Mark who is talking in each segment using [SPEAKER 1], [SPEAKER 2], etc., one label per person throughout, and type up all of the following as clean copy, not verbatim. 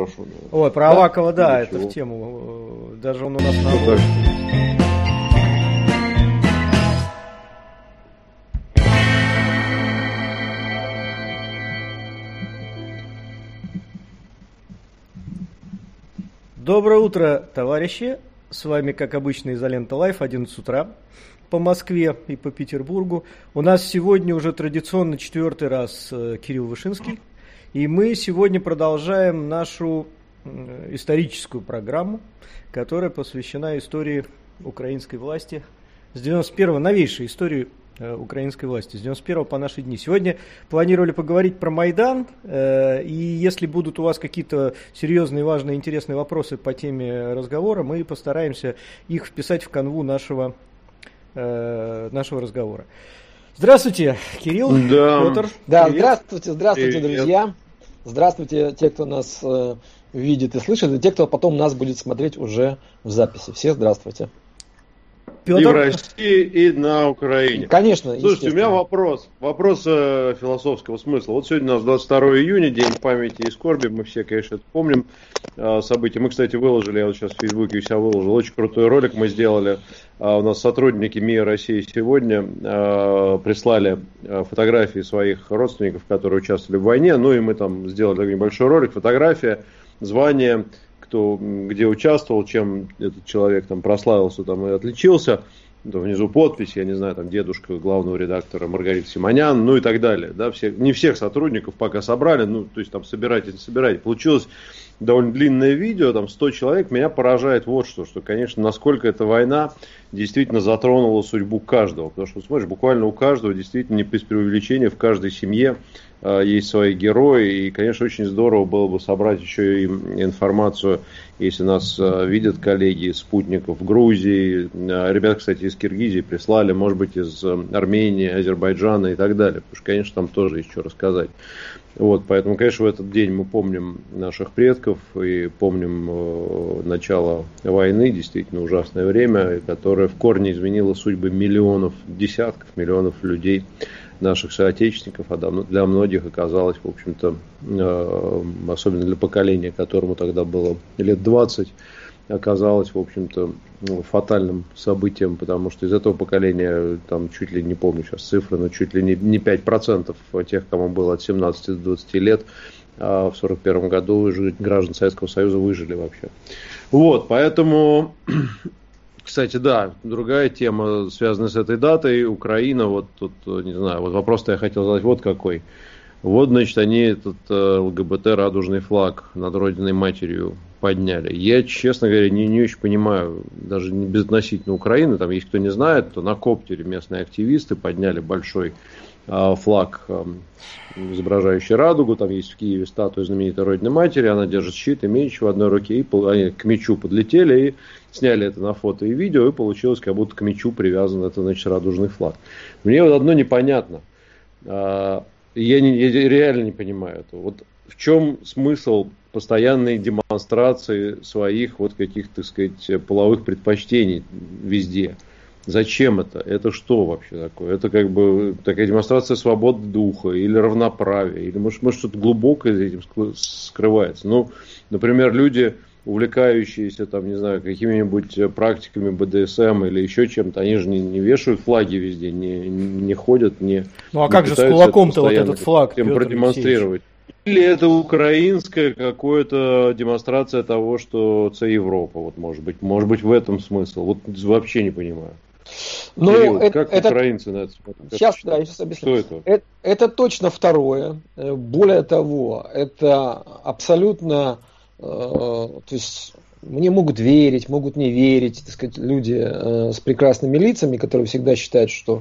[SPEAKER 1] брошено.
[SPEAKER 2] Ой, про Авакова, да, это в тему. Даже он у нас на обложке. Доброе утро, товарищи. С вами, как обычно, Изолента Лайф, 11 утра по Москве и по Петербургу. У нас сегодня уже традиционно 4-й раз Кирилл Вышинский. И мы сегодня продолжаем нашу историческую программу, которая посвящена истории украинской власти с 91-го, новейшей истории украинской власти, с 91 по наши дни. Сегодня планировали поговорить про Майдан, и если будут у вас какие-то серьезные, важные, интересные вопросы по теме разговора, мы постараемся их вписать в канву нашего разговора. Здравствуйте, Кирилл, Петр.
[SPEAKER 3] Да, здравствуйте, друзья. Здравствуйте, те, кто нас видит и слышит, и те, кто потом нас будет смотреть уже в записи. Все здравствуйте.
[SPEAKER 1] Петр? И в России, и на Украине.
[SPEAKER 3] Конечно.
[SPEAKER 1] Слушайте, у меня вопрос философского смысла. Вот сегодня у нас 22 июня, День памяти и скорби. Мы все, конечно, это помним события. Мы, кстати, выложили, я вот сейчас в Фейсбуке у себя выложил, очень крутой ролик мы сделали. У нас сотрудники МИА России сегодня прислали фотографии своих родственников, которые участвовали в войне. Ну и мы там сделали такой небольшой ролик, фотография, звание, кто где участвовал, чем этот человек там прославился там, и отличился. Там внизу подпись, я не знаю, там дедушка главного редактора Маргарита Симонян, ну и так далее. Да, не всех сотрудников пока собрали, ну то есть там собирайте. Получилось довольно длинное видео, там 100 человек. Меня поражает вот что, конечно, насколько эта война действительно затронула судьбу каждого. Потому что, смотришь, буквально у каждого, действительно, не без преувеличения, в каждой семье есть свои герои. И, конечно, очень здорово было бы собрать еще и информацию, если нас видят коллеги из спутников в Грузии. Ребята, кстати, из Киргизии прислали, может быть, из Армении, Азербайджана и так далее. Потому что, конечно, там тоже есть что рассказать. Вот, поэтому, конечно, в этот день мы помним наших предков и помним начало войны, действительно ужасное время, которое в корне изменило судьбы миллионов, десятков миллионов людей, наших соотечественников, а для многих оказалось, в общем-то, особенно для поколения, которому тогда было лет 20, оказалось, в общем-то, фатальным событием, потому что из этого поколения, там чуть ли не помню сейчас цифры, но чуть ли не 5% тех, кому было от 17 до 20 лет, в 1941 году граждан Советского Союза выжили вообще. Вот, поэтому, кстати, да, другая тема, связанная с этой датой, Украина, вот тут, не знаю, вот вопрос-то я хотел задать вот какой. Вот, значит, они этот ЛГБТ радужный флаг над Родиной Матерью подняли. Я, честно говоря, не очень понимаю, даже не безотносительно Украины, там, если кто не знает, то на коптере местные активисты подняли большой флаг, изображающий радугу, там есть в Киеве статуя знаменитой Родины Матери, она держит щит и меч в одной руке, и они к мечу подлетели и сняли это на фото и видео, и получилось, как будто к мечу привязан это, значит, радужный флаг. Мне вот одно непонятно. Я реально не понимаю этого. Вот в чем смысл постоянной демонстрации своих вот каких-то, так сказать, половых предпочтений везде? Зачем это? Это что вообще такое? Это как бы такая демонстрация свободы духа или равноправия? Или может что-то глубокое за этим скрывается? Ну, например, люди, увлекающиеся, там, не знаю, какими-нибудь практиками БДСМ или еще чем-то, они же не вешают флаги везде, не ходят, не...
[SPEAKER 2] Ну а как же с кулаком-то вот этот флаг,
[SPEAKER 1] Петр продемонстрировать? Или это украинская какая-то демонстрация того, что это Европа, вот может быть в этом смысл? Вот вообще не понимаю.
[SPEAKER 3] Ну,
[SPEAKER 1] Кирилл, как украинцы на это смотрят?
[SPEAKER 3] Сейчас объясню.
[SPEAKER 1] Что это?
[SPEAKER 3] Это точно второе. Более того, это абсолютно... То есть мне могут верить, могут не верить, так сказать, люди с прекрасными лицами, которые всегда считают, что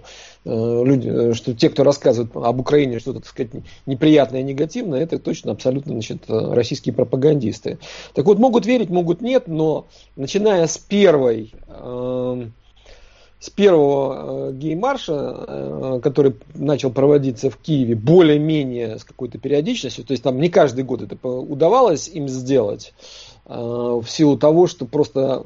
[SPEAKER 3] что те, кто рассказывает об Украине что-то, так сказать, неприятное и негативное, это точно абсолютно, значит, российские пропагандисты. Так вот, могут верить, могут нет, но начиная с первого гей-марша, который начал проводиться в Киеве более-менее с какой-то периодичностью, то есть там не каждый год это удавалось им сделать, в силу того, что просто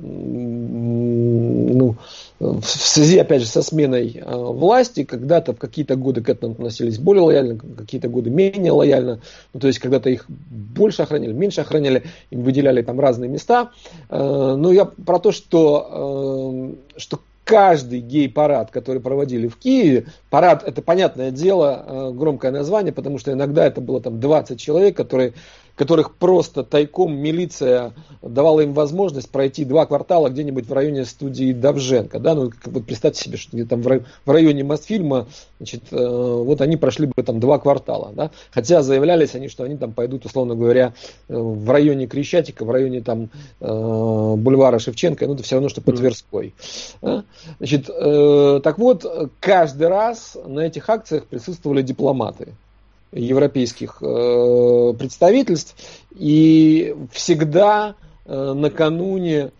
[SPEAKER 3] в связи, опять же, со сменой власти, когда-то в какие-то годы к этому относились более лояльно, какие-то годы менее лояльно. То есть, когда-то их больше охраняли, меньше охраняли, им выделяли там разные места. Но я про то, что каждый гей-парад, который проводили в Киеве, парад, это понятное дело, громкое название, потому что иногда это было там 20 человек, которых просто тайком милиция давала им возможность пройти 2 квартала где-нибудь в районе студии Довженко. Да? Представьте себе, что там в районе Мосфильма, вот они прошли бы там 2 квартала. Да? Хотя заявлялись они, что они там пойдут, условно говоря, в районе Крещатика, в районе там бульвара Шевченко, это все равно, что по Тверской. Да? Так вот, каждый раз на этих акциях присутствовали дипломаты европейских представительств, и всегда накануне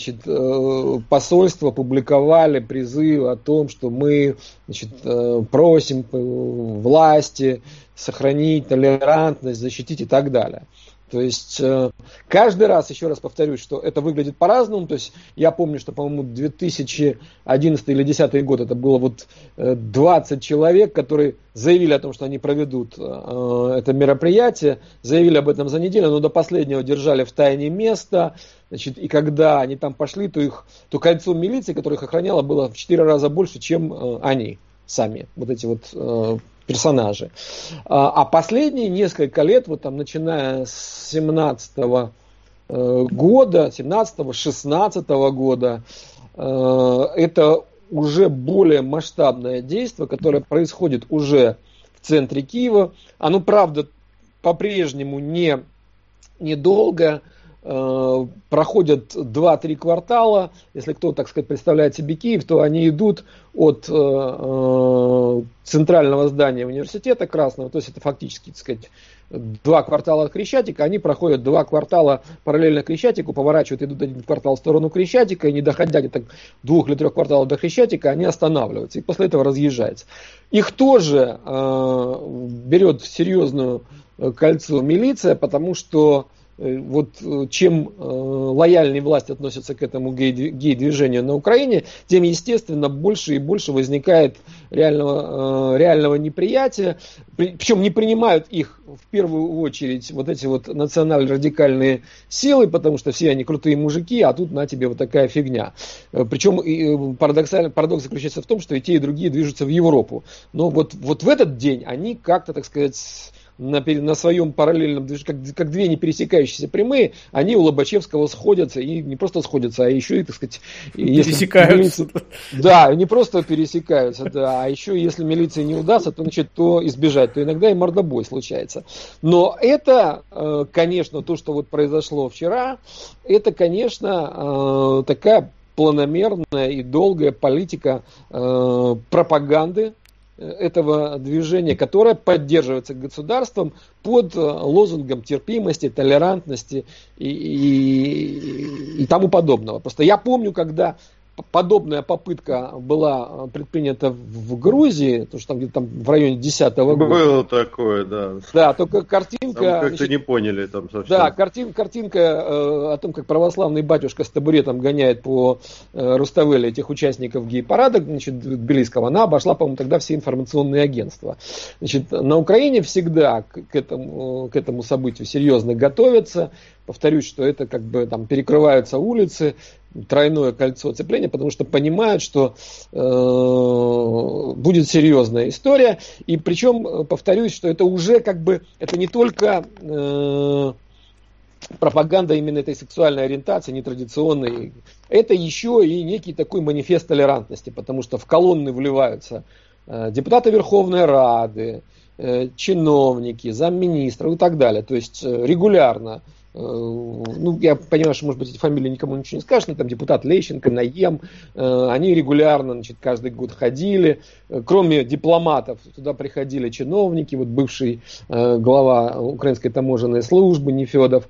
[SPEAKER 3] посольства публиковали призыв о том, что мы просим власти сохранить толерантность, защитить и так далее. То есть каждый раз, еще раз повторюсь, что это выглядит по-разному. То есть я помню, что, по-моему, 2011 или 2010 год это было 20 человек, которые заявили о том, что они проведут это мероприятие, заявили об этом за неделю, но до последнего держали в тайне место. И когда они там пошли, то кольцо милиции, которое их охраняло, было в 4 раза больше, чем они сами, эти персонажи. А последние несколько лет, начиная с 17-го года, 17-16 года, это уже более масштабное действие, которое происходит уже в центре Киева. Оно, правда, по-прежнему недолго. Проходят 2-3 квартала. Если кто, так сказать, представляет себе Киев, то они идут от центрального здания университета Красного, то есть это фактически, так сказать, 2 квартала от Крещатика, они проходят 2 квартала параллельно Крещатику, поворачивают, идут 1 квартал в сторону Крещатика, и не доходя где-то 2 или 3 кварталов до Крещатика, они останавливаются, и после этого разъезжаются. Их тоже берет в серьезную кольцо милиция, потому что чем лояльнее власть относится к этому гей-движению на Украине, тем, естественно, больше и больше возникает реального неприятия. Причем не принимают их в первую очередь эти национально-радикальные силы, потому что все они крутые мужики, а тут на тебе такая фигня. Причем парадокс заключается в том, что и те, и другие движутся в Европу. Но вот в этот день они как-то, так сказать, на своем параллельном движении, как 2 не пересекающиеся прямые, они у Лобачевского сходятся, и не просто сходятся, а еще и, так сказать,
[SPEAKER 2] пересекаются.
[SPEAKER 3] Да, не просто пересекаются, да, а еще если милиции не удастся, то избежать, то иногда и мордобой случается. Но это, конечно, то, что произошло вчера, это, конечно, такая планомерная и долгая политика пропаганды этого движения, которое поддерживается государством под лозунгом терпимости, толерантности и тому подобного. Просто я помню, когда подобная попытка была предпринята в Грузии, потому что там где-то в районе 10-го года.
[SPEAKER 1] Было такое, да.
[SPEAKER 3] Да, только картинка...
[SPEAKER 1] Там как-то не поняли там совсем.
[SPEAKER 3] Да, картинка о том, как православный батюшка с табуретом гоняет по Руставели этих участников гей-парада, тбилисского, она обошла, по-моему, тогда все информационные агентства. На Украине всегда к этому событию серьезно готовятся. Повторюсь, что это перекрываются улицы, тройное кольцо оцепления, потому что понимают, что будет серьезная история. И причем, повторюсь, что это уже это не только пропаганда именно этой сексуальной ориентации, нетрадиционной, это еще и некий такой манифест толерантности, потому что в колонны вливаются депутаты Верховной Рады, чиновники, замминистров и так далее. То есть регулярно. Я понимаю, что, может быть, эти фамилии никому ничего не скажут, но там депутат Лещенко, Наем, они регулярно, каждый год ходили. Кроме дипломатов, туда приходили чиновники, бывший глава Украинской таможенной службы Нефедов.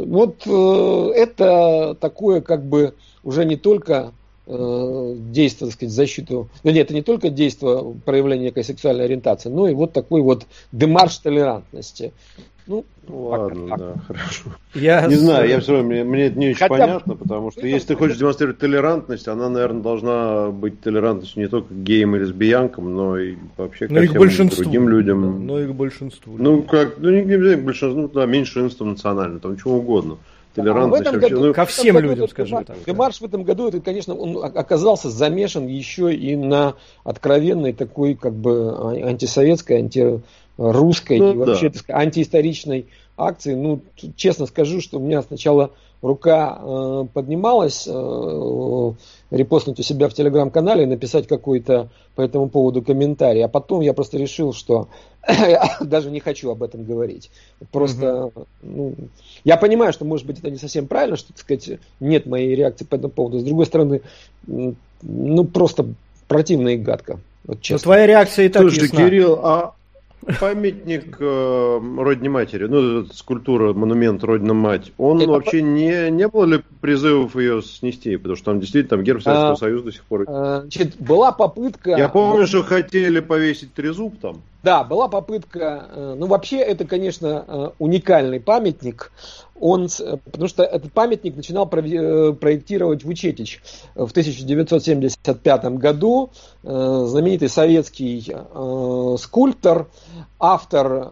[SPEAKER 3] Это такое, уже не только действие, так сказать, защиту, это не только действие проявления некой сексуальной ориентации, но и такой демарш толерантности. Ну,
[SPEAKER 1] ладно, да, хорошо.
[SPEAKER 2] Я
[SPEAKER 1] не знаю, я все равно, мне это не очень
[SPEAKER 3] Хотя
[SPEAKER 1] понятно, потому что если ты хочешь демонстрировать толерантность, она, наверное, должна быть толерантностью не только к геям и лесбиянкам, но и вообще ко всем другим людям.
[SPEAKER 2] Но и к большинству.
[SPEAKER 1] Ну, как, ну, не обязательно к большинству, ну, да, меньшинствам национальным, там, чего угодно. Толерантность
[SPEAKER 3] в этом
[SPEAKER 1] вообще,
[SPEAKER 3] году,
[SPEAKER 2] ко всем людям, скажем так.
[SPEAKER 3] Демарш в этом году, это, конечно, он оказался замешан еще и на откровенной такой, как бы, антисоветской, антирусской и вообще, так сказать, антиисторичной акции. Ну, честно скажу, что у меня сначала рука поднималась репостнуть у себя в телеграм-канале и написать какой-то по этому поводу комментарий, а потом я просто решил, что я даже не хочу об этом говорить. Просто, ну, я понимаю, что, может быть, это не совсем правильно, что, так сказать, нет моей реакции по этому поводу. С другой стороны, ну, просто противно и гадко. Вот честно.
[SPEAKER 2] Но твоя реакция и так
[SPEAKER 1] Слушай,
[SPEAKER 2] ясна.
[SPEAKER 1] Кирилл, а памятник Родине Матери, ну, скульптура, монумент Родина Мать, он это вообще не было ли призывов ее снести? Потому что там действительно там герб Советского Союза до сих пор.
[SPEAKER 3] Значит, была попытка...
[SPEAKER 1] Я помню, что хотели повесить трезуб там.
[SPEAKER 3] Да, была попытка... Ну, вообще, это, конечно, уникальный памятник. Потому что этот памятник начинал проектировать Вучетич в 1975 году. Знаменитый советский скульптор, автор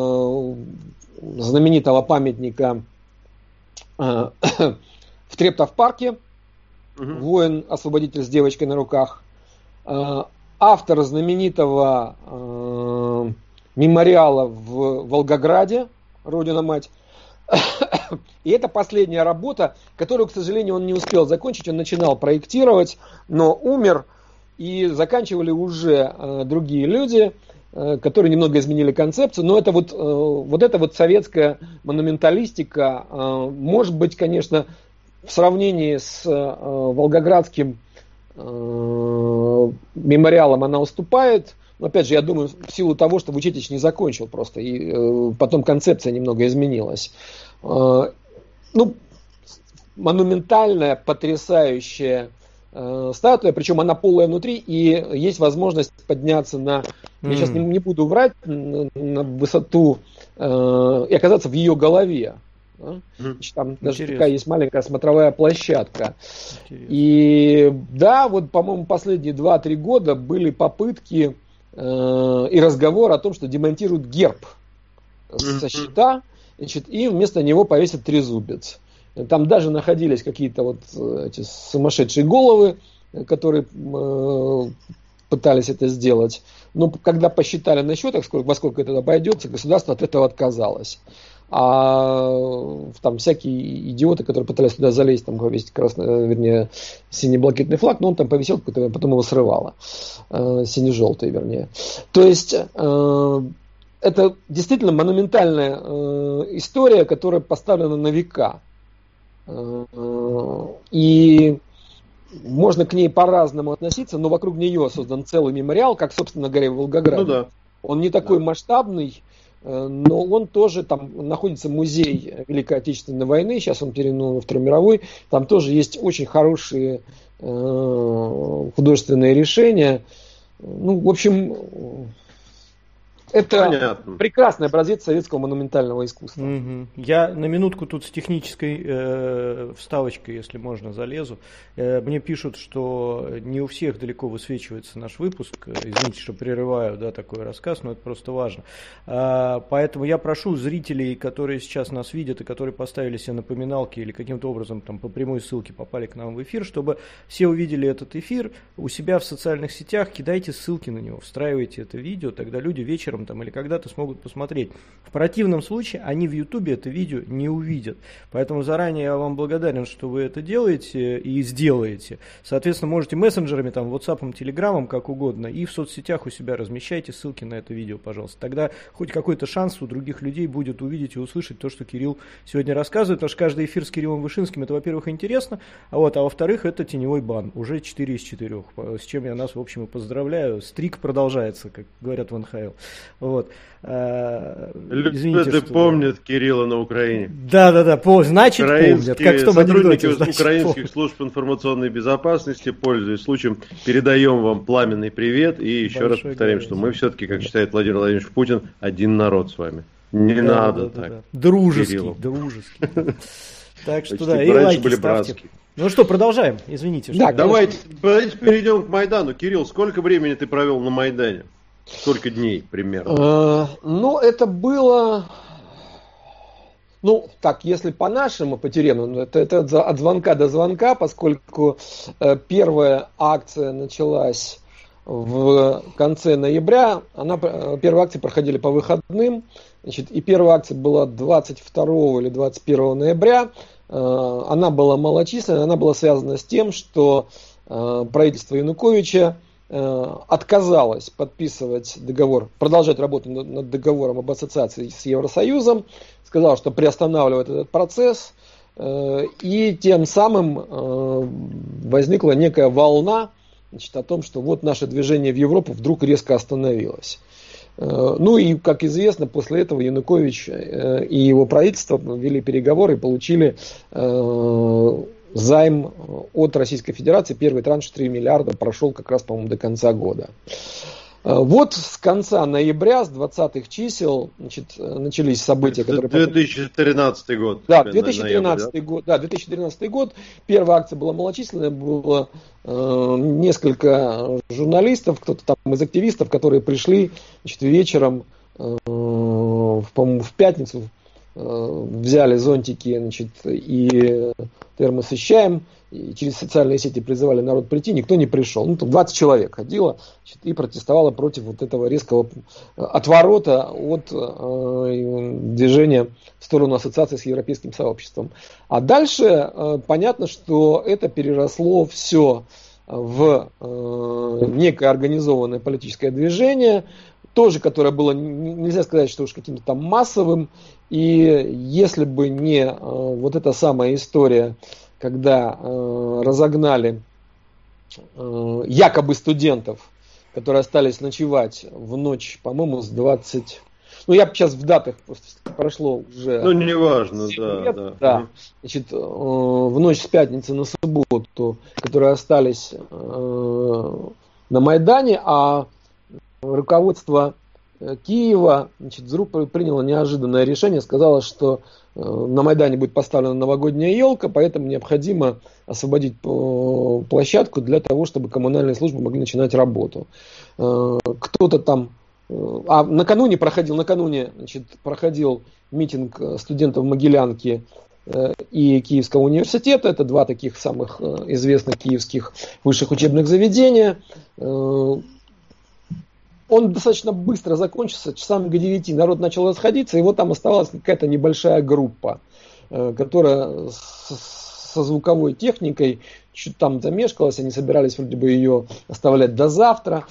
[SPEAKER 3] знаменитого памятника в Трептов-парке, воин-освободитель с девочкой на руках, автор знаменитого мемориала в Волгограде, Родина-Мать. И это последняя работа, которую, к сожалению, он не успел закончить. Он начинал проектировать, но умер, и заканчивали уже другие люди, которые немного изменили концепцию. Но это вот эта вот советская монументалистика, может быть, конечно, в сравнении с волгоградским мемориалом она уступает. Но опять же, я думаю, в силу того, что Вучетич не закончил просто, и потом концепция немного изменилась. Ну, монументальная, потрясающая статуя, причем она полая внутри, и есть возможность подняться на, я сейчас не буду врать, на высоту и оказаться в ее голове. Значит, там даже такая есть маленькая смотровая площадка. Интересно. И да, вот, по-моему, последние 2-3 года были попытки и разговор о том, что демонтируют герб со щита, значит, и вместо него повесят трезубец. Там даже находились какие-то вот эти сумасшедшие головы, которые пытались это сделать. Но когда посчитали на счетах, во сколько это обойдется, государство от этого отказалось. А там всякие идиоты, которые пытались туда залезть, там повесить синий-блакитный флаг, но он там повисел, потом его срывало. Сине-желтый, вернее. То есть это действительно монументальная история, которая поставлена на века. И можно к ней по-разному относиться, но вокруг нее создан целый мемориал, как, собственно говоря, в Волгограде. Ну, да. Он не такой масштабный, но он тоже, там находится музей Великой Отечественной войны, сейчас он перенул во Второй мировой, там тоже есть очень хорошие художественные решения. Ну, в общем, это прекрасный образец советского монументального искусства.
[SPEAKER 2] Я на минутку тут с технической вставочкой, если можно, залезу. Мне пишут, что не у всех далеко высвечивается наш выпуск. Извините, что прерываю, да, такой рассказ, но это просто важно. Поэтому я прошу зрителей, которые сейчас нас видят и которые поставили себе напоминалки или каким-то образом там по прямой ссылке попали к нам в эфир, чтобы все увидели этот эфир у себя в социальных сетях, кидайте ссылки на него, встраивайте это видео, тогда люди вечером там, или когда-то смогут посмотреть. В противном случае они в Ютубе это видео не увидят. Поэтому заранее я вам благодарен, что вы это делаете и сделаете. Соответственно, можете мессенджерами, там, WhatsApp, Telegram, как угодно, и в соцсетях у себя размещайте ссылки на это видео, пожалуйста. Тогда хоть какой-то шанс у других людей будет увидеть и услышать то, что Кирилл сегодня рассказывает, потому что каждый эфир с Кириллом Вышинским, это, во-первых, интересно, а во-вторых, это теневой бан. Уже 4 из 4, с чем я нас, в общем, и поздравляю. Стрик продолжается, как говорят в НХЛ. Вот.
[SPEAKER 1] Извините, что... помнят Кирилла на Украине.
[SPEAKER 2] Да, значит помнят. Как в том
[SPEAKER 1] сотрудники
[SPEAKER 2] анекдоте,
[SPEAKER 1] украинских служб информационной безопасности, пользуясь случаем, передаем вам пламенный привет и еще раз повторяем, что мы все-таки, как считает Владимир Владимирович Путин, один народ с вами. Не надо так.
[SPEAKER 2] Дружеский. Так что да, и лайки ставьте. Ну что, продолжаем, извините.
[SPEAKER 1] Да, давайте перейдем к Майдану. Кирилл, сколько времени ты провел на Майдане? Сколько дней примерно?
[SPEAKER 3] Ну, это было... Ну, так, если по-нашему, по тюремному, это от звонка до звонка, поскольку первая акция началась в конце ноября, первые акции проходили по выходным, значит, и первая акция была 22 или 21 ноября, она была малочисленная, она была связана с тем, что правительство Януковича отказалось подписывать договор, продолжать работу над договором об ассоциации с Евросоюзом, сказал, что приостанавливает этот процесс, и тем самым возникла некая волна, значит, о том, что вот наше движение в Европу вдруг резко остановилось. Ну и, как известно, после этого Янукович и его правительство вели переговоры и получили займ от Российской Федерации. Первый транш 3 миллиарда прошел как раз, по-моему, до конца года. Вот с конца ноября, с 20-х чисел, значит, начались события, которые...
[SPEAKER 1] 2013 год.
[SPEAKER 3] Да, 2013 год. Да, 2013 год. Первая акция была малочисленная, было несколько журналистов, кто-то там из активистов, которые пришли, значит, вечером, по-моему, в пятницу, взяли зонтики, значит, и термосы с чаем, и через социальные сети призывали народ прийти, никто не пришел. Ну, там 20 человек ходило, значит, и протестовало против вот этого резкого отворота от движения в сторону ассоциации с европейским сообществом. А дальше понятно, что это переросло все в некое организованное политическое движение, тоже, которое было, нельзя сказать, что уж каким-то там массовым, и если бы не вот эта самая история, когда разогнали якобы студентов, которые остались ночевать в ночь, по-моему, с 20... Ну, я сейчас в датах, просто прошло уже...
[SPEAKER 1] Ну, неважно,
[SPEAKER 3] да. Значит, в ночь с пятницы на субботу, которые остались на Майдане, а руководство Киева, значит, вдруг приняло неожиданное решение, сказало, что на Майдане будет поставлена новогодняя елка, поэтому необходимо освободить площадку для того, чтобы коммунальные службы могли начинать работу. Кто-то там... накануне проходил митинг студентов Могилянки и Киевского университета. Это два таких самых известных киевских высших учебных заведения. Он достаточно быстро закончился, часам к 9 народ начал расходиться, и вот там оставалась какая-то небольшая группа, которая со звуковой техникой чуть там замешкалась, они собирались вроде бы ее оставлять до завтра.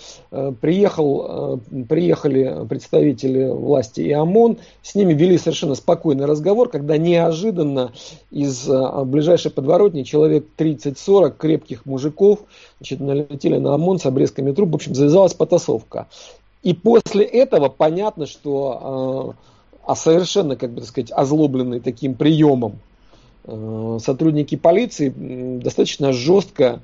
[SPEAKER 3] Приехали представители власти и ОМОН, с ними вели совершенно спокойный разговор, когда неожиданно из ближайшей подворотни человек 30-40 крепких мужиков, значит, налетели на ОМОН с обрезками труб, в общем, завязалась потасовка. И после этого понятно, что совершенно, как бы так сказать, озлобленный таким приемом сотрудники полиции достаточно жестко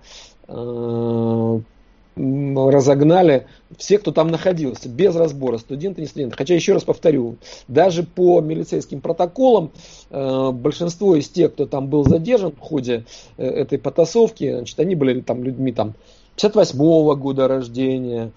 [SPEAKER 3] разогнали всех, кто там находился, без разбора, студенты, не студенты. Хотя, еще раз повторю, даже по милицейским протоколам большинство из тех, кто там был задержан в ходе этой потасовки, значит, они были там людьми там 58-го года рождения,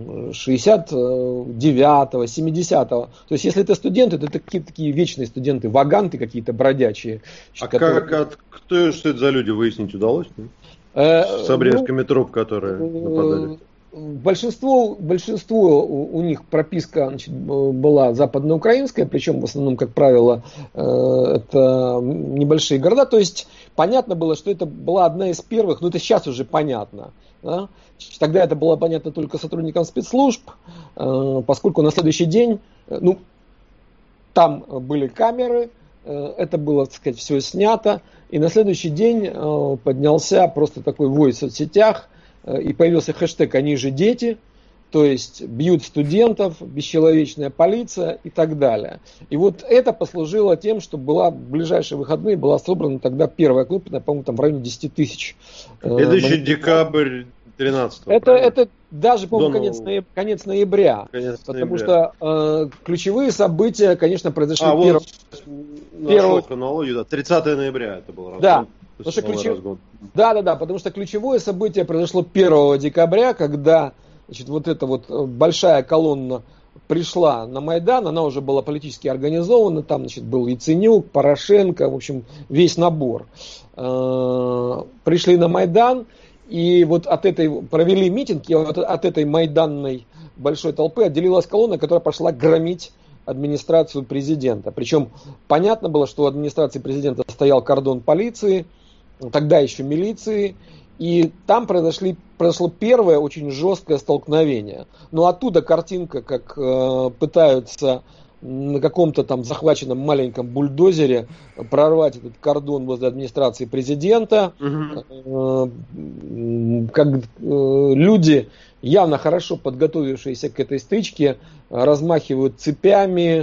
[SPEAKER 3] 69-го, 70-го. То есть, если это студенты, то это какие-то такие вечные студенты, ваганты какие-то бродячие.
[SPEAKER 1] Кто что это за люди, выяснить удалось? С обрезками труб, которые нападали.
[SPEAKER 3] Большинство у них прописка, значит, была западноукраинская, причем в основном, как правило, это небольшие города. То есть понятно было, что это была одна из первых, но это сейчас уже понятно. Да? Тогда это было понятно только сотрудникам спецслужб, поскольку на следующий день, там были камеры, это было, так сказать, все снято, и на следующий день поднялся просто такой вой в соцсетях, и появился хэштег «Они же дети», То есть бьют студентов, бесчеловечная полиция и так далее. И вот это послужило тем, что в ближайшие выходные была собрана тогда первая крупная, по-моему, там в районе 10 тысяч.
[SPEAKER 1] Это еще декабрь 13-го.
[SPEAKER 3] Это даже, по-моему, конец ноября. Потому что ключевые события, конечно, произошли
[SPEAKER 1] нашел хронологию, да, 30 ноября это был разгон.
[SPEAKER 3] Да. Потому что ключевое событие произошло 1 декабря, когда вот эта вот большая колонна пришла на Майдан, она уже была политически организована, там, был Яценюк, Порошенко, в общем, весь набор. Пришли на Майдан, и вот провели митинг, и вот от этой майданной большой толпы отделилась колонна, которая пошла громить администрацию президента. Причем понятно было, что у администрации президента стоял кордон полиции, тогда еще милиции, и там произошло первое очень жесткое столкновение. Но оттуда картинка, как пытаются на каком-то там захваченном маленьком бульдозере прорвать этот кордон возле администрации президента. Как люди, явно хорошо подготовившиеся к этой стычке, размахивают цепями.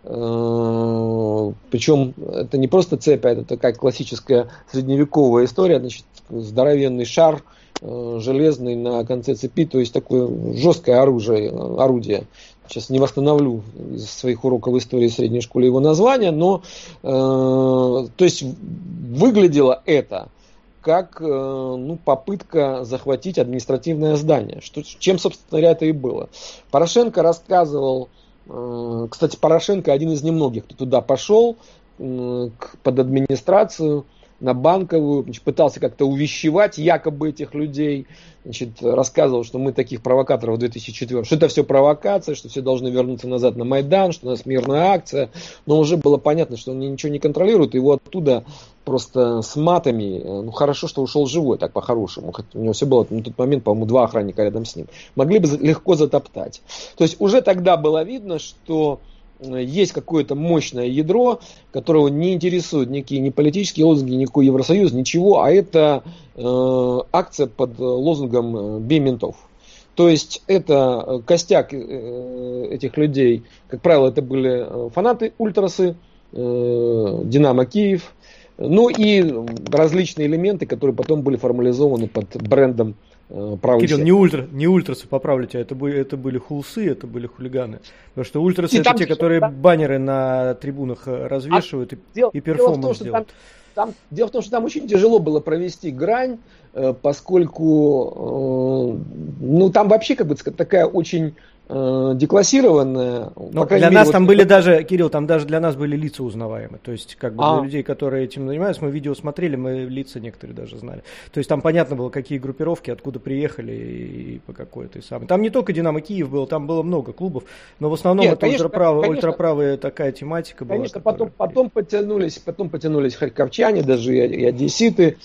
[SPEAKER 3] Причем это не просто цепь, а это такая классическая средневековая история. Здоровенный шар железный на конце цепи, то есть такое жесткое орудие. Сейчас не восстановлю из своих уроков истории средней школы его название, но то есть выглядело это как попытка захватить административное здание. Чем, собственно говоря, это и было. Порошенко рассказывал, кстати, Порошенко один из немногих, кто туда пошел под администрацию, на Банковую, пытался как-то увещевать якобы этих людей, рассказывал, что мы таких провокаторов в 2004, что это все провокация, что все должны вернуться назад на Майдан, что у нас мирная акция, но уже было понятно, что он ничего не контролирует, его оттуда просто с матами, хорошо, что ушел живой, так по-хорошему, у него все было на тот момент, по-моему, 2 охранника рядом с ним, могли бы легко затоптать. То есть уже тогда было видно, что есть какое-то мощное ядро, которого не интересуют никакие ни политические лозунги, никакой Евросоюз, ничего, а это акция под лозунгом «Бей ментов». То есть это костяк этих людей, как правило, это были фанаты ультрасы, Динамо Киев, и различные элементы, которые потом были формализованы под брендом правый
[SPEAKER 2] Кирилл, не ультрасы, поправлю тебя, это были хулсы, это были хулиганы. Потому что ультрасы это те, которые баннеры на трибунах развешивают и перформанс делают.
[SPEAKER 3] Дело в том, что там очень тяжело было провести грань, поскольку там вообще такая очень деклассированная.
[SPEAKER 2] Но для нас там были даже, Кирилл, там даже для нас были лица узнаваемые. То есть, для людей, которые этим занимаются, мы видео смотрели, мы лица некоторые даже знали. То есть там понятно было, какие группировки, откуда приехали и по какой этой самой. Там не только Динамо Киев был, там было много клубов, но в основном это ультраправая такая тематика была.
[SPEAKER 3] Конечно, потом потянулись харьковчане, даже и одесситы.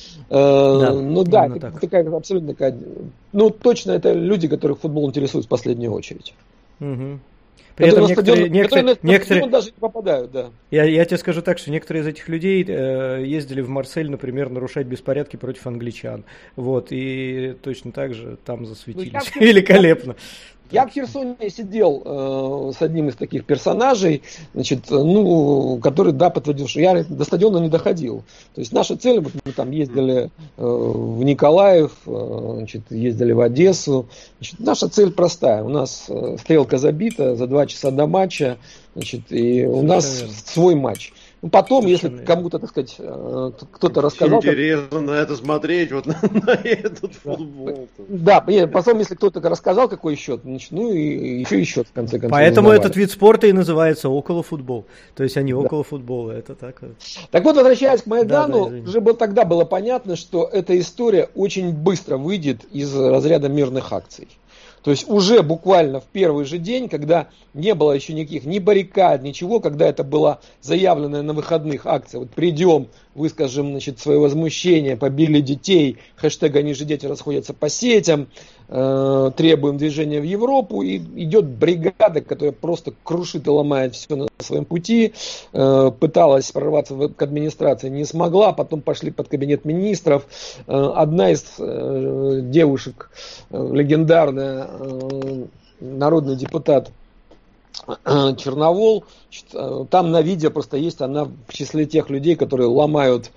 [SPEAKER 3] Такая абсолютно такая. Точно это люди, которых футбол интересует в последнюю очередь.
[SPEAKER 2] Угу. При этом некоторые
[SPEAKER 3] даже не попадают, да.
[SPEAKER 2] Я тебе скажу так, что некоторые из этих людей ездили в Марсель, например, нарушать беспорядки против англичан. И точно так же там засветились. Великолепно.
[SPEAKER 3] Я в Херсоне сидел с одним из таких персонажей, который, подтвердил, что я до стадиона не доходил. То есть наша цель, мы там ездили в Николаев, ездили в Одессу. Наша цель простая. У нас стрелка забита за 2 часа до матча, и у нас свой матч. Потом, если кому-то, кто-то рассказал...
[SPEAKER 1] Интересно на это смотреть, на этот футбол.
[SPEAKER 3] Да, потом, если кто-то рассказал, какой счет, и еще счет, в конце концов.
[SPEAKER 2] Поэтому этот вид спорта и называется околофутбол. То есть они около футбола, это так.
[SPEAKER 3] Так вот, возвращаясь к Майдану, уже тогда было понятно, что эта история очень быстро выйдет из разряда мирных акций. То есть уже буквально в первый же день, когда не было еще никаких ни баррикад, ничего, когда это была заявленная на выходных акция, придем, выскажем свое возмущение, побили детей, хэштег «Они же дети» расходятся по сетям, требуем движения в Европу, и идет бригада, которая просто крушит и ломает все на своем пути, пыталась прорваться к администрации, не смогла, потом пошли под кабинет министров. Одна из девушек, легендарная народный депутат Черновол, там на видео просто есть, она в числе тех людей, которые ломают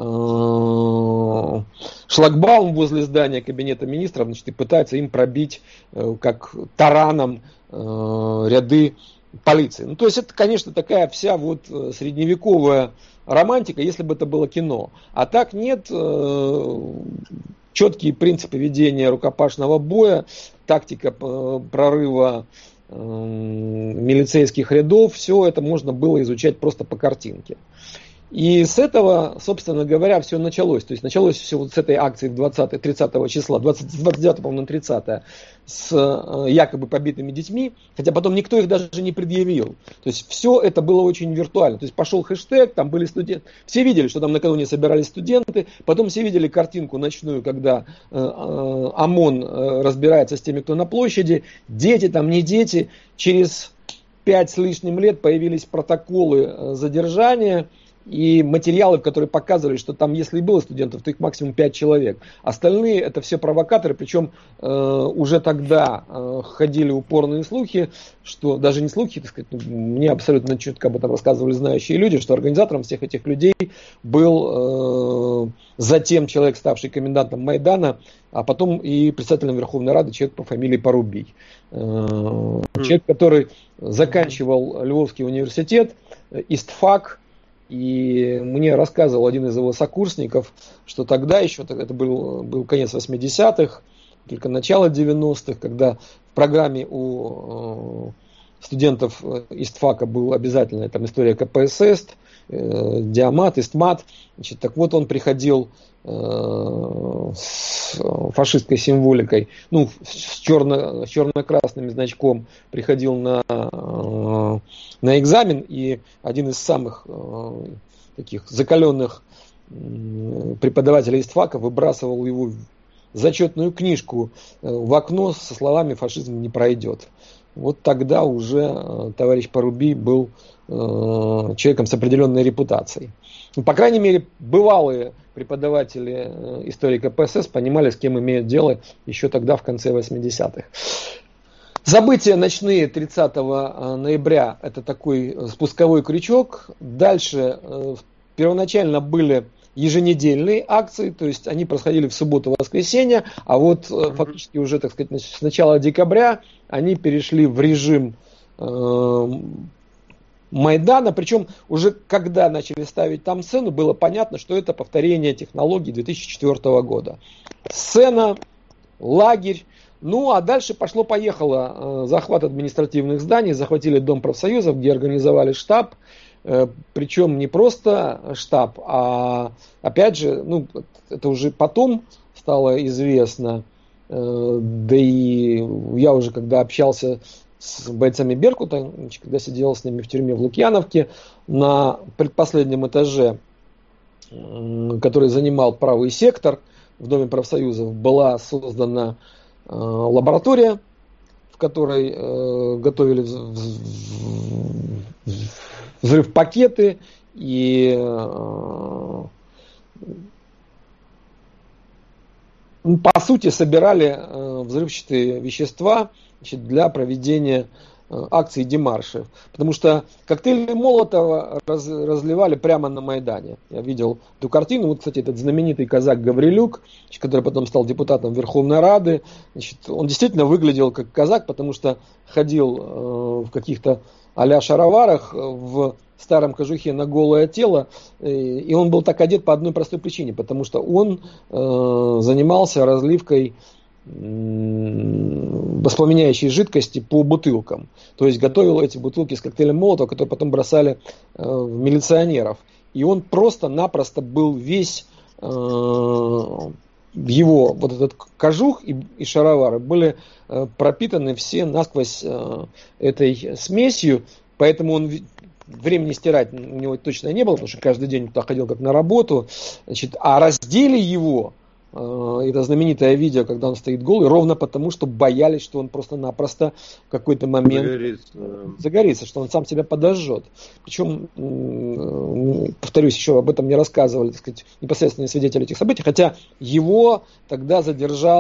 [SPEAKER 3] шлагбаум возле здания кабинета министров, значит, и пытаются им пробить как тараном ряды полиции. Ну, то есть это, конечно, такая вся вот средневековая романтика, если бы это было кино. А так нет, четкие принципы ведения рукопашного боя, тактика прорыва милицейских рядов, все это можно было изучать просто по картинке. И с этого, собственно говоря, все началось. То есть началось все вот с этой акции 30 числа, 29, по-моему, на 30, с якобы побитыми детьми, хотя потом никто их даже не предъявил. То есть все это было очень виртуально. То есть пошел хэштег, там были студенты, все видели, что там накануне собирались студенты, потом все видели картинку ночную, когда ОМОН разбирается с теми, кто на площади, дети там, не дети, через 5 с лишним лет появились протоколы задержания, и материалы, которые показывали, что там, если и было студентов, то их максимум 5 человек. Остальные это все провокаторы, причем уже тогда ходили упорные слухи, что даже не слухи, так сказать, мне абсолютно четко об этом рассказывали знающие люди, что организатором всех этих людей был затем человек, ставший комендантом Майдана, а потом и председателем Верховной Рады, человек по фамилии Порубий. Человек, который заканчивал Львовский университет, ИСТФАК. И мне рассказывал один из его сокурсников, что тогда еще, это был конец 80-х, только начало 90-х, когда в программе у студентов ИСТФАКа был обязательно там история КПСС, Диамат, ИСТМАТ. Значит, так вот он приходил с фашистской символикой, ну, с черно-красным значком, приходил на экзамен, и один из самых таких закаленных преподавателей ИСТФАКа выбрасывал его зачетную книжку в окно со словами «фашизм не пройдет». Вот тогда уже товарищ Порубий был человеком с определенной репутацией. Ну, по крайней мере, бывалые преподаватели истории КПСС понимали, с кем имеют дело еще тогда, в конце 80-х. События ночные 30 ноября – это такой спусковой крючок. Дальше первоначально были еженедельные акции, то есть они происходили в субботу-воскресенье, а вот фактически уже, так сказать, с начала декабря они перешли в режим Майдана, причем уже когда начали ставить там сцену, было понятно, что это повторение технологий 2004 года. Сцена, лагерь, ну а дальше пошло-поехало. Захват административных зданий, захватили Дом профсоюзов, где организовали штаб, причем не просто штаб, а опять же, ну, это уже потом стало известно, да и я уже когда общался с бойцами Беркута, когда сидел с ними в тюрьме в Лукьяновке, на предпоследнем этаже, который занимал правый сектор в Доме профсоюзов, была создана лаборатория, в которой готовили взрыв-пакеты и по сути собирали взрывчатые вещества, значит, для проведения акций и демаршев. Потому что коктейли Молотова разливали прямо на Майдане. Я видел эту картину. Вот, кстати, этот знаменитый казак Гаврилюк, который потом стал депутатом Верховной Рады. Значит, он действительно выглядел как казак, потому что ходил в каких-то а-ля шароварах, в старом кожухе на голое тело. И он был так одет по одной простой причине. Потому что он занимался разливкой воспламеняющей жидкости по бутылкам. То есть готовил эти бутылки с коктейлем Молотова, которые потом бросали в милиционеров. И он просто-напросто был весь его вот этот кожух и шаровары были пропитаны все насквозь этой смесью, поэтому он времени стирать у него точно не было, потому что каждый день туда ходил как на работу. Значит, а раздели его, это знаменитое видео, когда он стоит голый, ровно потому, что боялись, что он просто-напросто в какой-то момент загорится, что он сам себя подожжет. Причем, повторюсь, еще об этом не рассказывали, так сказать, непосредственные свидетели этих событий, хотя его тогда задержал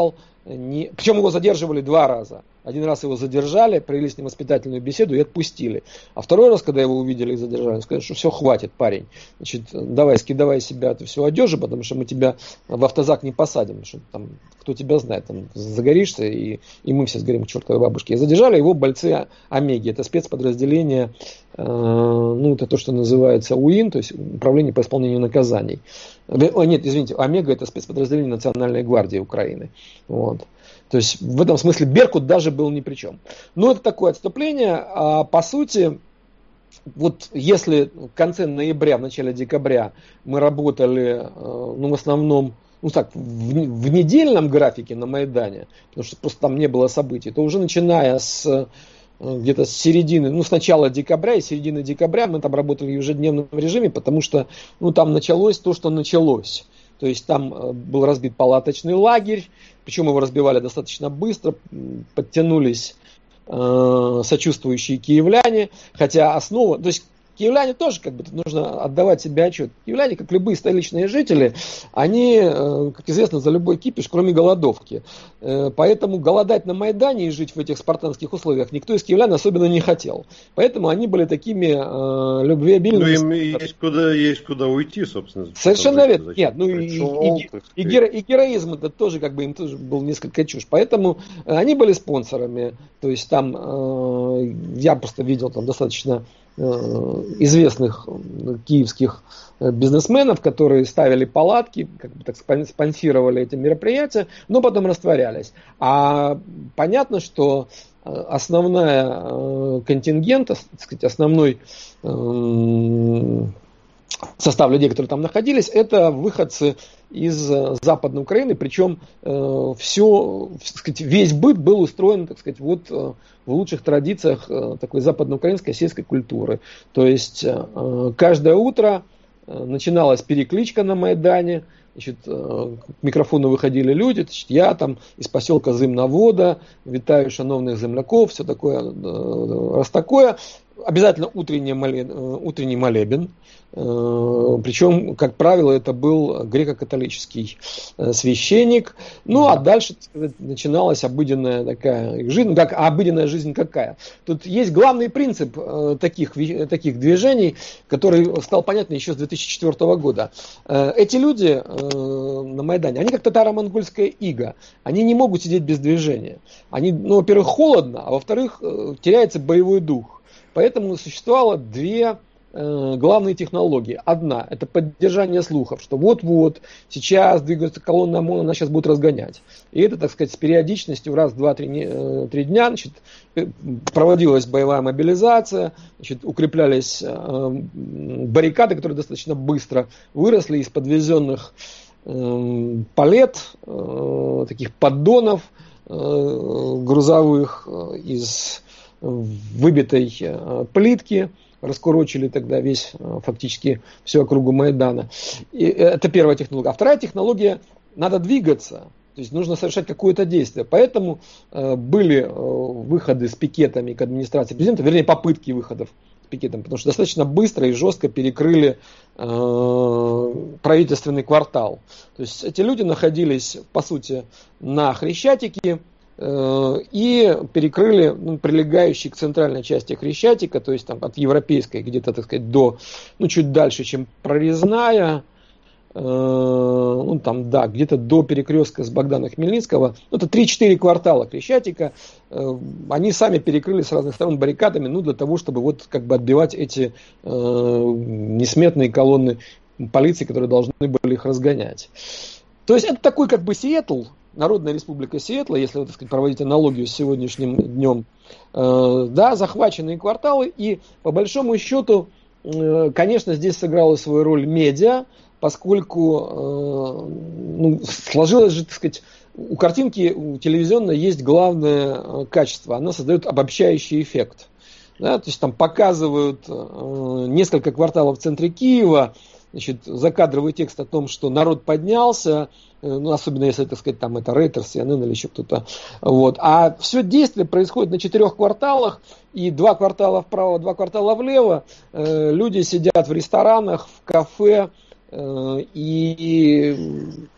[SPEAKER 3] Причем его задерживали 2 раза. Один раз его задержали, провели с ним воспитательную беседу и отпустили. А второй раз, когда его увидели и задержали, сказали, что все, хватит, парень. Значит, давай, скидывай из себя эту всю одежду, потому что мы тебя в автозак не посадим. Потому что там, кто тебя знает, там загоришься, и мы все сгорим к чертовой бабушке. И задержали его бойцы Омеги. Это спецподразделение, это то, что называется УИН, то есть Управление по исполнению наказаний. Нет, извините, Омега это спецподразделение Национальной гвардии Украины. Вот. То есть в этом смысле Беркут даже был ни при чем. Но это такое отступление. А по сути, вот если в конце ноября, в начале декабря мы работали, в основном, в недельном графике на Майдане, потому что просто там не было событий, то уже начиная где-то с середины, с начала декабря и середины декабря мы там работали в ежедневном режиме, потому что там началось то, что началось. То есть там был разбит палаточный лагерь, причем его разбивали достаточно быстро, подтянулись сочувствующие киевляне, хотя основа, то есть киевляне тоже, нужно отдавать себе отчет. Киевляне, как любые столичные жители, они, как известно, за любой кипиш, кроме голодовки. Поэтому голодать на Майдане и жить в этих спартанских условиях никто из киевлян особенно не хотел. Поэтому они были такими любвеобильными.
[SPEAKER 1] Им есть куда уйти, собственно.
[SPEAKER 3] Совершенно верно. Нет, и героизм это тоже им тоже был несколько чушь. Поэтому они были спонсорами. То есть там я просто видел там достаточно известных киевских бизнесменов, которые ставили палатки, спонсировали эти мероприятия, но потом растворялись. А понятно, что основной контингент, основной состав людей, которые там находились, это выходцы из Западной Украины, причем весь быт был устроен, в лучших традициях такой западноукраинской сельской культуры. То есть каждое утро начиналась перекличка на Майдане, к микрофону выходили люди, я там из поселка Зимновода, вітаю шановных земляков, все такое, раз такое. Обязательно утренний молебен. Причем, как правило, это был греко-католический священник. А дальше начиналась обыденная такая жизнь. Обыденная жизнь какая? Тут есть главный принцип таких движений, который стал понятен еще с 2004 года. Эти люди на Майдане, они как татаро-монгольская ига. Они не могут сидеть без движения. Они, во-первых, холодно, а во-вторых, теряется боевой дух. Поэтому существовало 2 главные технологии. Одна – это поддержание слухов, что вот-вот, сейчас двигается колонна ОМОН, она сейчас будет разгонять. И это, с периодичностью раз, 2, 3 дня проводилась боевая мобилизация, укреплялись баррикады, которые достаточно быстро выросли из подвезенных палет, таких поддонов грузовых, из выбитой плитки, раскурочили тогда фактически всю округу Майдана. И это первая технология. А вторая технология – надо двигаться. То есть нужно совершать какое-то действие. Поэтому были выходы с пикетами к администрации президента, вернее попытки выходов с пикетом, потому что достаточно быстро и жестко перекрыли правительственный квартал. То есть эти люди находились, по сути, на Хрещатике, и перекрыли прилегающие к центральной части Хрещатика, то есть там от Европейской где-то, до, чуть дальше, чем Прорезная, где-то до перекрестка с Богдана Хмельницкого, это 3-4 квартала Хрещатика, они сами перекрыли с разных сторон баррикадами, для того, чтобы отбивать эти несметные колонны полиции, которые должны были их разгонять. То есть это такой Сиэтл, Народная Республика Сиэтла, если проводить аналогию с сегодняшним днем, захваченные кварталы, и по большому счету, конечно, здесь сыграла свою роль медиа, поскольку сложилось же, у картинки, у телевизионной есть главное качество, она создает обобщающий эффект. То есть там показывают несколько кварталов в центре Киева, закадровый текст о том, что народ поднялся, особенно если, там это Reuters, CNN или еще кто-то. А все действие происходит на 4 кварталах, и 2 квартала вправо, 2 квартала влево. Люди сидят в ресторанах, в кафе, и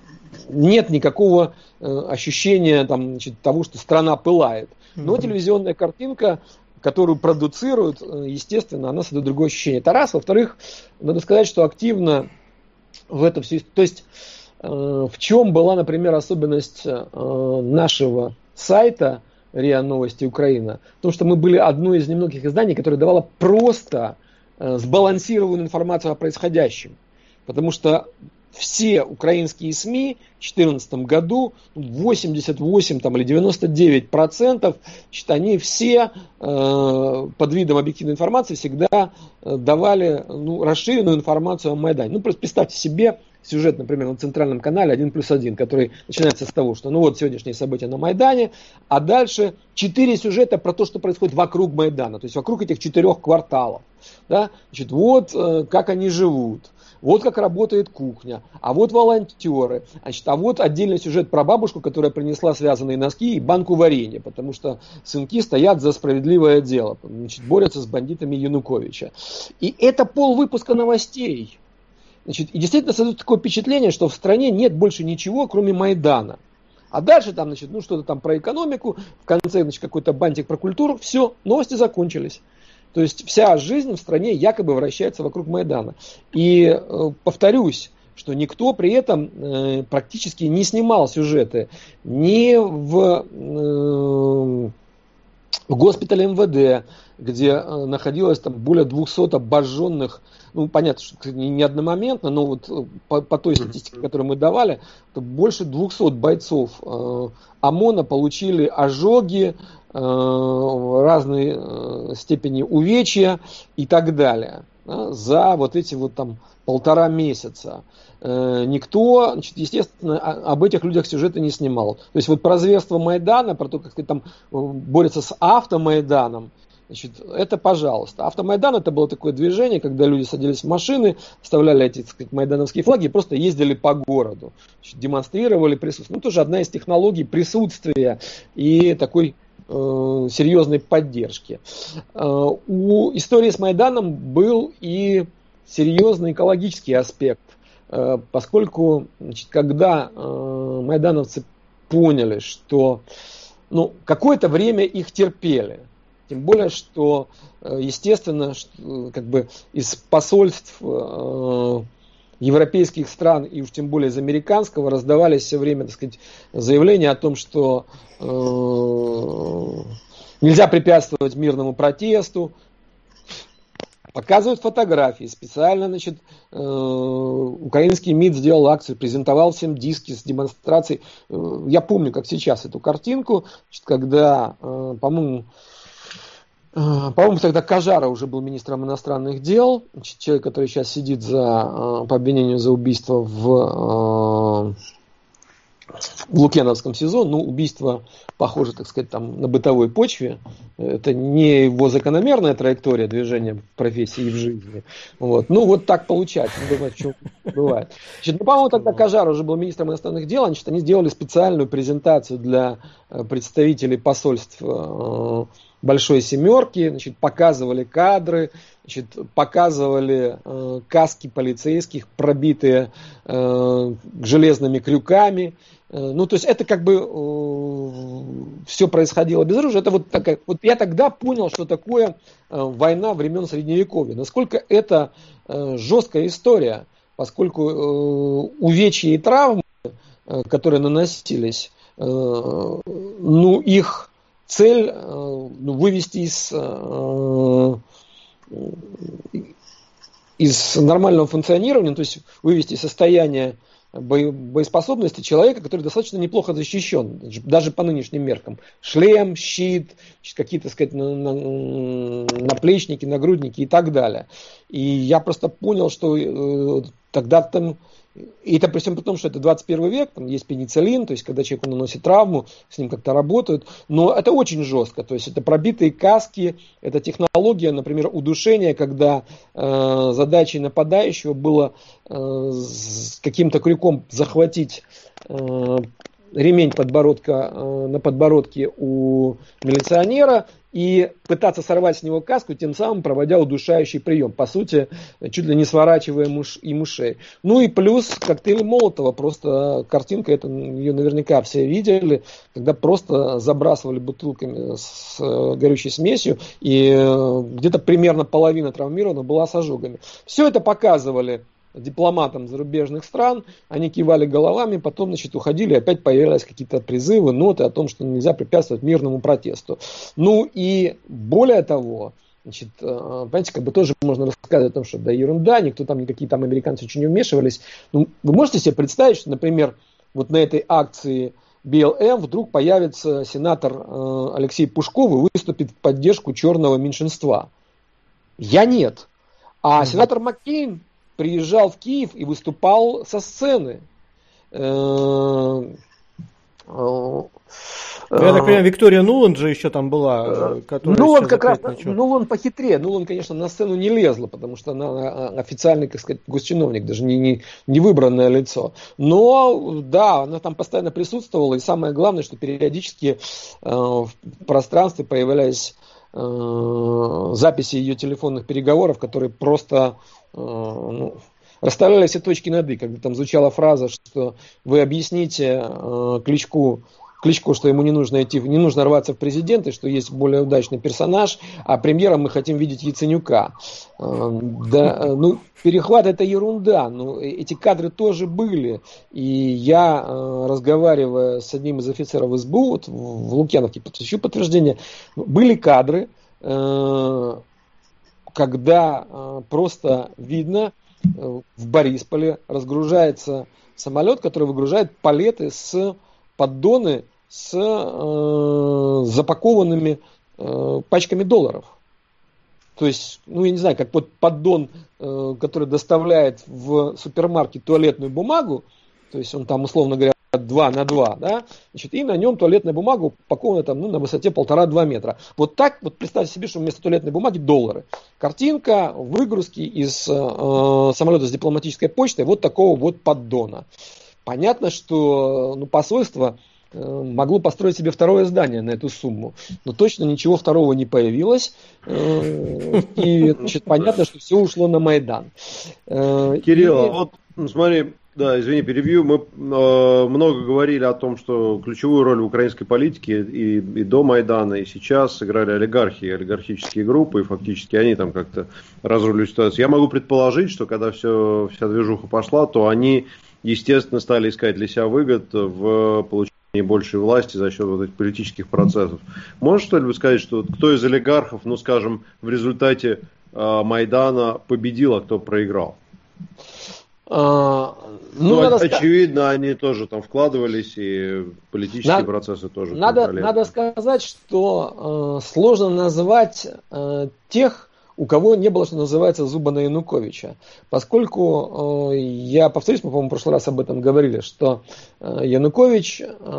[SPEAKER 3] нет никакого ощущения там, значит, того, что страна пылает. Но телевизионная картинка, которую продуцируют, естественно, она создает другое ощущение. Это раз. Во-вторых, надо сказать, что активно в это все... То есть, в чем была, например, особенность нашего сайта РИА Новости Украина? Потому что мы были одно из немногих изданий, которое давало просто сбалансированную информацию о происходящем. Потому что все украинские СМИ в 2014 году, 88 там, или 99%, значит, они все под видом объективной информации всегда давали расширенную информацию о Майдане. Ну, просто представьте себе сюжет, например, на центральном канале 1+1, который начинается с того, что вот сегодняшние события на Майдане, а дальше 4 сюжета про то, что происходит вокруг Майдана, то есть вокруг этих 4 кварталов. Да? Значит, вот как они живут. Вот как работает кухня, а вот волонтеры, значит, а вот отдельный сюжет про бабушку, которая принесла связанные носки и банку варенья, потому что сынки стоят за справедливое дело, значит, борются с бандитами Януковича. И это полвыпуска новостей. Значит, и действительно создает такое впечатление, что в стране нет больше ничего, кроме Майдана. А дальше там, значит, что-то там про экономику, в конце, значит, какой-то бантик про культуру, все, новости закончились. То есть вся жизнь в стране якобы вращается вокруг Майдана. И повторюсь, что никто при этом практически не снимал сюжеты ни в госпитале МВД, где находилось там более 200 обожженных, ну понятно, что не одномоментно, но вот по той статистике, которую мы давали, то больше 200 бойцов ОМОНа получили ожоги, разной степени увечья и так далее, да, за вот эти вот там 1,5 месяца. Никто, значит, естественно, об этих людях сюжеты не снимал. То есть вот про зверство Майдана, про то, как там борются с автомайданом, значит, это пожалуйста. Автомайдан — это было такое движение, когда люди садились в машины, вставляли эти, так сказать, майдановские флаги и просто ездили по городу, значит, демонстрировали присутствие. Ну, тоже одна из технологий присутствия и такой серьезной поддержки. У истории с Майданом был и серьезный экологический аспект, поскольку, значит, когда майдановцы поняли, что какое-то время их терпели, тем более, что, естественно, как бы из посольств европейских стран и уж тем более из американского раздавались все время, так сказать, заявления о том, что нельзя препятствовать мирному протесту. Показывают фотографии. Специально, значит, украинский МИД сделал акцию, презентовал всем диски с демонстрацией. Я помню, как сейчас, эту картинку, значит, когда, по-моему, тогда Кажара уже был министром иностранных дел, значит, человек, который сейчас сидит по обвинению за убийство в Лукьяновском СИЗО. Убийство похоже, так сказать, там, на бытовой почве. Это не его закономерная траектория движения в профессии и в жизни. Вот. Вот так получается. Не думаю, что бывает. Значит, по-моему, тогда Кажара уже был министром иностранных дел. Значит, они сделали специальную презентацию для представителей посольств Большой Семерки, значит, показывали кадры, значит, показывали каски полицейских, пробитые железными крюками. То есть это как бы все происходило без оружия. Это вот такая, вот я тогда понял, что такое война времен Средневековья. Насколько это жесткая история, поскольку увечья и травмы, которые наносились, их цель вывести из нормального функционирования, то есть вывести из состояния боеспособности человека, который достаточно неплохо защищен, даже по нынешним меркам. Шлем, щит, какие-то, так сказать, наплечники, нагрудники и так далее. И я просто понял, что тогда там... И это при всем при том, что это 21 век, там есть пенициллин, то есть когда человеку наносит травму, с ним как-то работают, но это очень жестко, то есть это пробитые каски, это технология, например, удушения, когда задачей нападающего было с каким-то крюком захватить ремень подбородка на подбородке у милиционера и пытаться сорвать с него каску, тем самым проводя удушающий прием. По сути, чуть ли не сворачивая ему шею. Ну и плюс коктейль Молотова. Просто картинка, это ее наверняка все видели, когда просто забрасывали бутылками с горючей смесью, и где-то примерно половина травмированных была с ожогами. Все это показывали дипломатам зарубежных стран, они кивали головами, потом, уходили, опять появлялись какие-то призывы, ноты о том, что нельзя препятствовать мирному протесту. Ну и более того, понимаете, тоже можно рассказывать о том, что да ерунда, никто там, никакие там американцы очень не вмешивались. Ну, вы можете себе представить, что, например, вот на этой акции БЛМ вдруг появится сенатор Алексей Пушков и выступит в поддержку черного меньшинства? Я нет. А сенатор Маккейн приезжал в Киев и выступал со сцены.
[SPEAKER 2] Я так понимаю, Виктория Нуланд же еще там была.
[SPEAKER 3] Нуланд как раз, Нуланд похитрее. Нуланд, конечно, на сцену не лезла, потому что она официальный, как сказать, госчиновник, даже не выбранное лицо. Но, да, она там постоянно присутствовала, и самое главное, что периодически в пространстве появлялись записи ее телефонных переговоров, которые просто расставляли все точки над «и», когда там звучала фраза, что вы объясните Кличку, что ему не нужно рваться в президенты, что есть более удачный персонаж, а премьером мы хотим видеть Яценюка. Перехват — это ерунда, но эти кадры тоже были. И я, разговаривая с одним из офицеров СБУ в Лукьяновке, ищу подтверждение, были кадры, когда просто видно, в Борисполе разгружается самолет, который выгружает палеты с поддоны с запакованными пачками долларов. То есть, я не знаю, как вот поддон, который доставляет в супермаркет туалетную бумагу, то есть он там, условно говоря, 2 на 2, да, и на нем туалетная бумага упакована там, на высоте 1,5-2 метра. Вот так, вот представьте себе, что вместо туалетной бумаги доллары. Картинка выгрузки из самолета с дипломатической почтой вот такого вот поддона. Понятно, что посольство могло построить себе второе здание на эту сумму, но точно ничего второго не появилось, и понятно, что все ушло на Майдан.
[SPEAKER 1] Кирилл, смотри, да, извини, перебью. Мы много говорили о том, что ключевую роль в украинской политике и до Майдана, и сейчас сыграли олигархические группы, и фактически они там как-то разрулили ситуацию. Я могу предположить, что когда вся движуха пошла, то они, естественно, стали искать для себя выгод в получении большей власти за счет вот этих политических процессов. Можешь что-нибудь сказать, что кто из олигархов, в результате Майдана победил, а кто проиграл? Очевидно, они тоже там вкладывались, и политические процессы тоже.
[SPEAKER 3] Надо сказать, что сложно назвать тех, у кого не было, что называется, зуба на Януковича. Поскольку, я повторюсь, мы, по-моему, в прошлый раз об этом говорили, что Янукович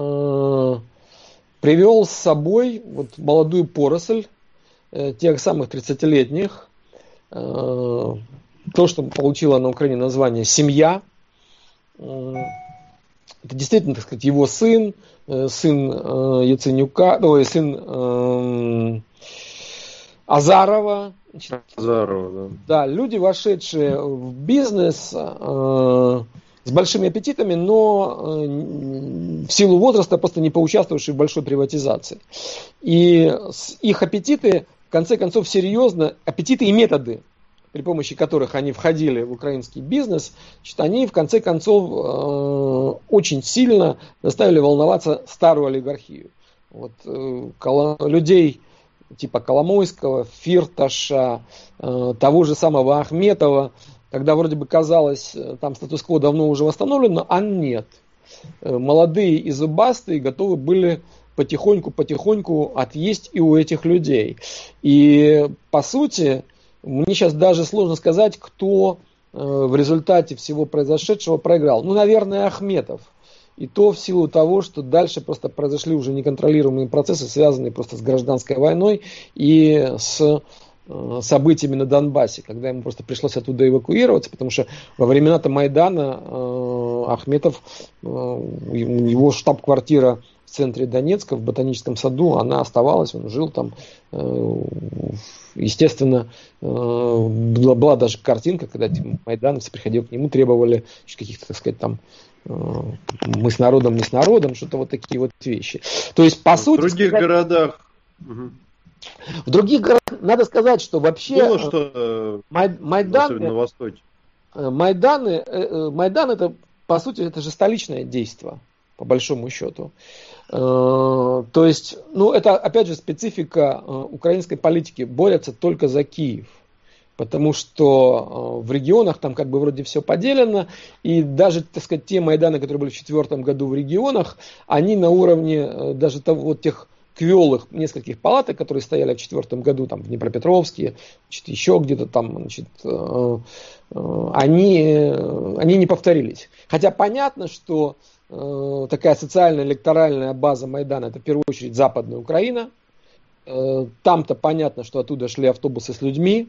[SPEAKER 3] привел с собой молодую поросль тех самых 30-летних, то, что получило на Украине название «семья». Это действительно, так сказать, его сын Яценюка, сын Азарова. Да, люди, вошедшие в бизнес с большими аппетитами, но в силу возраста просто не поучаствовавшие в большой приватизации. И их аппетиты, в конце концов, аппетиты и методы, при помощи которых они входили в украинский бизнес, они в конце концов очень сильно заставили волноваться старую олигархию. Людей типа Коломойского, Фирташа, того же самого Ахметова, когда вроде бы казалось, там статус-кво давно уже восстановлено, а нет. Молодые и зубастые готовы были потихоньку отъесть и у этих людей. И по сути, мне сейчас даже сложно сказать, кто в результате всего произошедшего проиграл. Наверное, Ахметов. И то в силу того, что дальше просто произошли уже неконтролируемые процессы, связанные просто с гражданской войной и с событиями на Донбассе, когда ему просто пришлось оттуда эвакуироваться, потому что во времена-то Майдана Ахметов, его штаб-квартира в центре Донецка, в Ботаническом саду, она оставалась, он жил там. Естественно, была даже картинка, когда майдановцы приходили к нему, требовали каких-то, так сказать, там мы с народом, не с народом, что-то вот такие вот вещи. То есть, по сути...
[SPEAKER 1] В других городах...
[SPEAKER 3] В других городах, надо сказать, что вообще...
[SPEAKER 1] Было что особенно на Востоке.
[SPEAKER 3] Майдан это, по сути, это же столичное действие, по большому счету. То есть, это, опять же, специфика украинской политики. Борются только за Киев. Потому что в регионах там как бы вроде все поделено. И даже, так сказать, те Майданы, которые были в 2004 году в регионах, они на уровне даже вот тех квелых нескольких палаток, которые стояли в 2004 году там, в Днепропетровске, еще где-то там, они не повторились. Хотя понятно, что такая социальная электоральная база Майдана — это в первую очередь Западная Украина. Там-то понятно, что оттуда шли автобусы с людьми.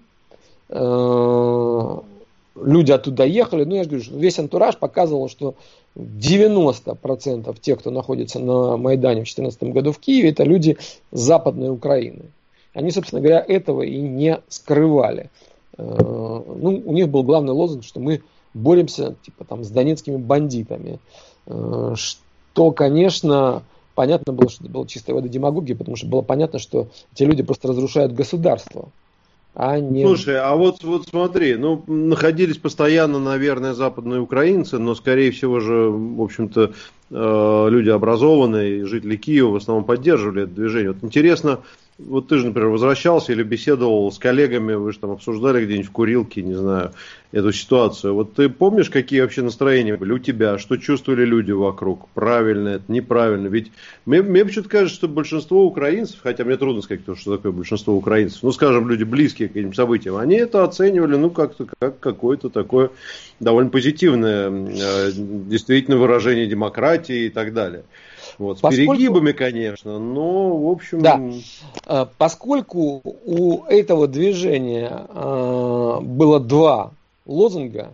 [SPEAKER 3] Люди оттуда ехали. Я же говорю, что весь антураж показывал, что 90% тех, кто находится на Майдане в 2014 году в Киеве, это люди с Западной Украины. Они, собственно говоря, этого и не скрывали. У них был главный лозунг, что мы боремся с донецкими бандитами. Что, конечно, понятно было, что это было чистой воды демагогия, потому что было понятно, что эти люди просто разрушают государство.
[SPEAKER 1] Слушай, а вот смотри, находились постоянно, наверное, западные украинцы, но, скорее всего же, в общем-то, люди образованные, жители Киева в основном поддерживали это движение. Вот интересно, вот ты же, например, возвращался или беседовал с коллегами, вы же там обсуждали где-нибудь в курилке, не знаю, эту ситуацию. Вот ты помнишь, какие вообще настроения были у тебя, что чувствовали люди вокруг? Правильно это, неправильно? Ведь мне почему-то кажется, что большинство украинцев, хотя мне трудно сказать, что такое большинство украинцев, скажем, люди близкие к этим событиям, они это оценивали, как какое-то такое довольно позитивное, действительно, выражение демократии и так далее. С перегибами, конечно, но, в общем...
[SPEAKER 3] Да, поскольку у этого движения было два лозунга,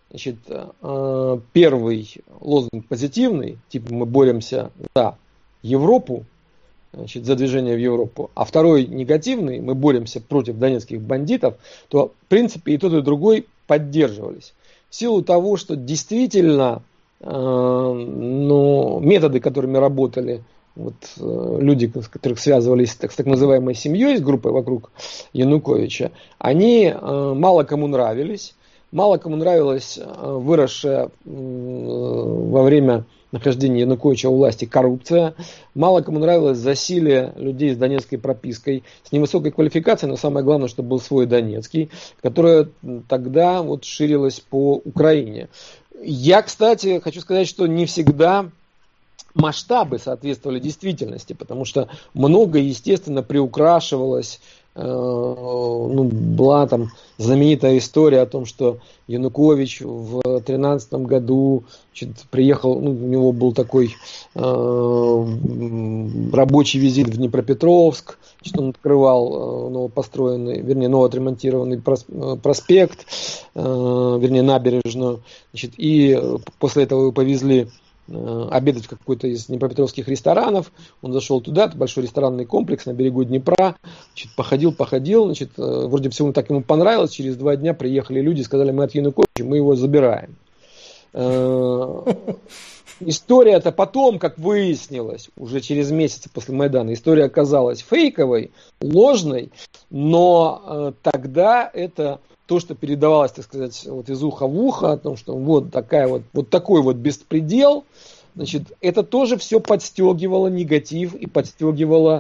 [SPEAKER 3] первый лозунг позитивный, мы боремся за Европу, за движение в Европу, а второй негативный, мы боремся против донецких бандитов, то, в принципе, и тот, и другой поддерживались. В силу того, что действительно... методы, которыми работали люди, с которых связывались с так называемой семьей, с группой вокруг Януковича, они мало кому нравились. Мало кому нравилась выросшая во время нахождения Януковича у власти коррупция. Мало кому нравилось засилие людей с донецкой пропиской, с невысокой квалификацией, но самое главное, что был свой донецкий, которая тогда ширилась по Украине. Я, кстати, хочу сказать, что не всегда масштабы соответствовали действительности, потому что много, естественно, приукрашивалось. Была там знаменитая история о том, что Янукович в 2013 году приехал, у него был такой рабочий визит в Днепропетровск, он открывал новопостроенный, новоотремонтированный проспект, набережную, и после этого его повезли обедать в какой-то из днепропетровских ресторанов. Он зашел туда, это большой ресторанный комплекс на берегу Днепра, походил, вроде всего так ему понравилось, через 2 дня приехали люди, сказали, мы от Януковича, мы его забираем. История-то потом, как выяснилось, уже через месяц после Майдана, история оказалась фейковой, ложной, но тогда это то, что передавалось, так сказать, из уха в ухо, о том, что такой беспредел, это тоже все подстегивало негатив и подстегивало,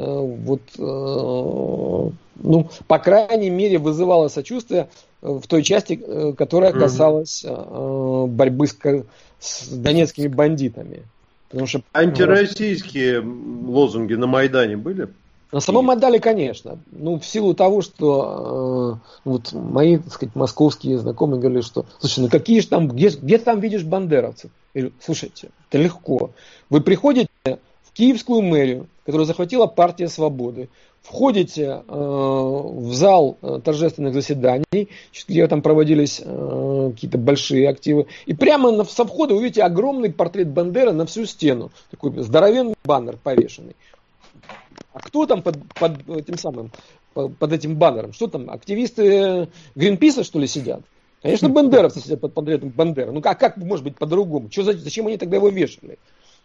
[SPEAKER 3] по крайней мере, вызывало сочувствие в той части, которая касалась борьбы с донецкими бандитами.
[SPEAKER 1] Антироссийские лозунги на Майдане были?
[SPEAKER 3] На самом Майдане, конечно. В силу того, что мои, так сказать, московские знакомые говорили, что, слушай, какие же там, где ты там видишь бандеровцев? Я говорю, слушайте, это легко. Вы приходите в Киевскую мэрию, которую захватила партия Свободы. Входите в зал торжественных заседаний, где там проводились какие-то большие активы, и прямо со входа вы увидите огромный портрет Бандеры на всю стену. Такой здоровенный баннер повешенный. А кто там под этим баннером? Что там, активисты Гринписа, что ли, сидят? Конечно, бандеровцы сидят под портретом Бандеры. Ну как может быть по-другому? Зачем они тогда его вешали?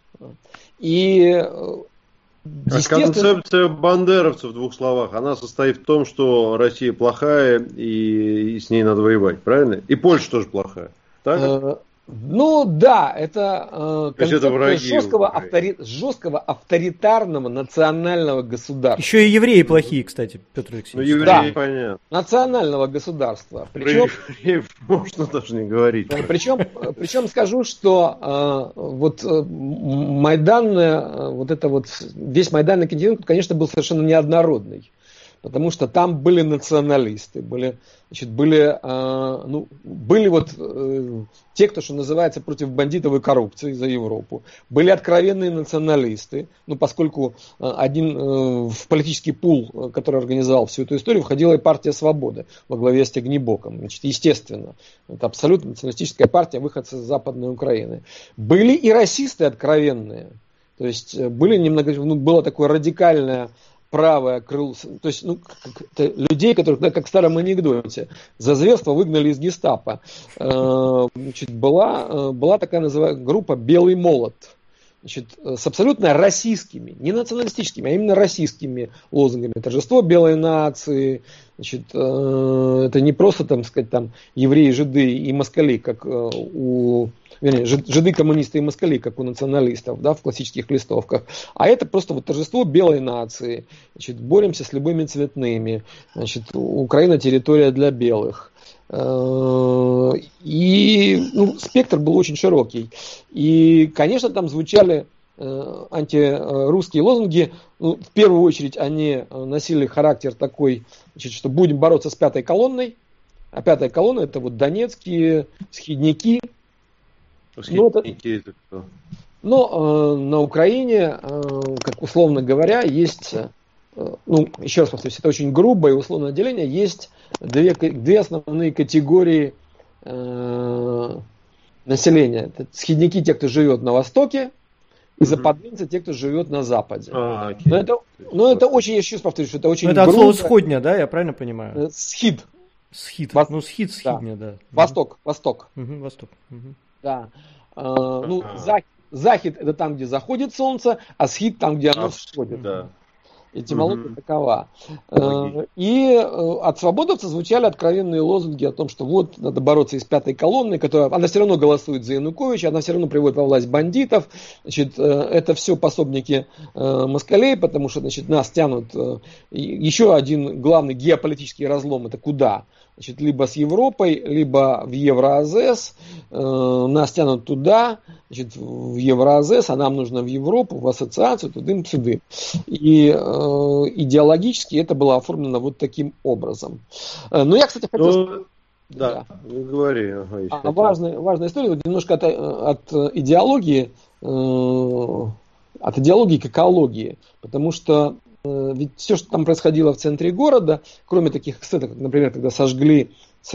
[SPEAKER 3] И
[SPEAKER 1] концепция бандеровцев в двух словах, она состоит в том, что Россия плохая и с ней надо воевать, правильно? И Польша тоже плохая, так?
[SPEAKER 3] Ну да, это концепция жесткого авторитарного национального государства.
[SPEAKER 2] Еще и евреи плохие, кстати, Петр Алексеевич.
[SPEAKER 1] Ну евреи, да, понятно.
[SPEAKER 3] Национального государства. Причем
[SPEAKER 1] можно даже не говорить.
[SPEAKER 3] Причем скажу, что вот майданная, весь майданный континент, конечно, был совершенно неоднородный. Потому что там были националисты, были те, кто, что называется, против бандитов и коррупции за Европу. Были откровенные националисты, поскольку в политический пул, который организовал всю эту историю, входила и партия Свободы во главе с Тягнебоком. Естественно, это абсолютно националистическая партия, выходцы из Западной Украины. Были и расисты откровенные. То есть было такое радикальное правое крыло, то есть людей, которых, как в старом анекдоте, за зверство выгнали из гестапо. Была такая группа «Белый молот», с абсолютно российскими, не националистическими, а именно российскими лозунгами. Торжество белой нации, это не просто, евреи, жиды и москали, как жиды, коммунисты и москали, как у националистов, в классических листовках. А это просто торжество белой нации. Боремся с любыми цветными. Украина территория для белых. И спектр был очень широкий. И, конечно, там звучали антирусские лозунги. В первую очередь они носили характер такой, что будем бороться с пятой колонной. А пятая колонна — это донецкие схидники.
[SPEAKER 1] Схидники это кто?
[SPEAKER 3] Но на Украине, как условно говоря, есть, еще раз повторюсь, это очень грубое условное деление, есть две основные категории населения. Это схидники, те, кто живет на Востоке, и западнцы, те, кто живет на Западе. Но это очень, еще раз повторюсь, это очень грубо.
[SPEAKER 2] Это от слова сходня, да, я правильно понимаю?
[SPEAKER 3] Схид.
[SPEAKER 2] Схид, схидня, да.
[SPEAKER 3] Восток.
[SPEAKER 2] Восток.
[SPEAKER 3] Да. Захид — это там, где заходит солнце, а схид — там, где оно всходит.
[SPEAKER 1] Да.
[SPEAKER 3] Этимология такова. И от свободовцев звучали откровенные лозунги о том, что надо бороться и с пятой колонной, она все равно голосует за Януковича, она все равно приводит во власть бандитов. Это все пособники москалей, потому что нас тянут. Еще один главный геополитический разлом — это куда? Либо с Европой, либо в Евроазес. Нас тянут туда, в Евроазес, а нам нужно в Европу, в ассоциацию, тудым-сюдым. И идеологически это было оформлено таким образом. Но я, кстати, хотел сказать...
[SPEAKER 1] Да, говори.
[SPEAKER 3] Важная история, немножко от идеологии к экологии. Потому что ведь все, что там происходило в центре города, кроме таких сцен, как, например, когда сожгли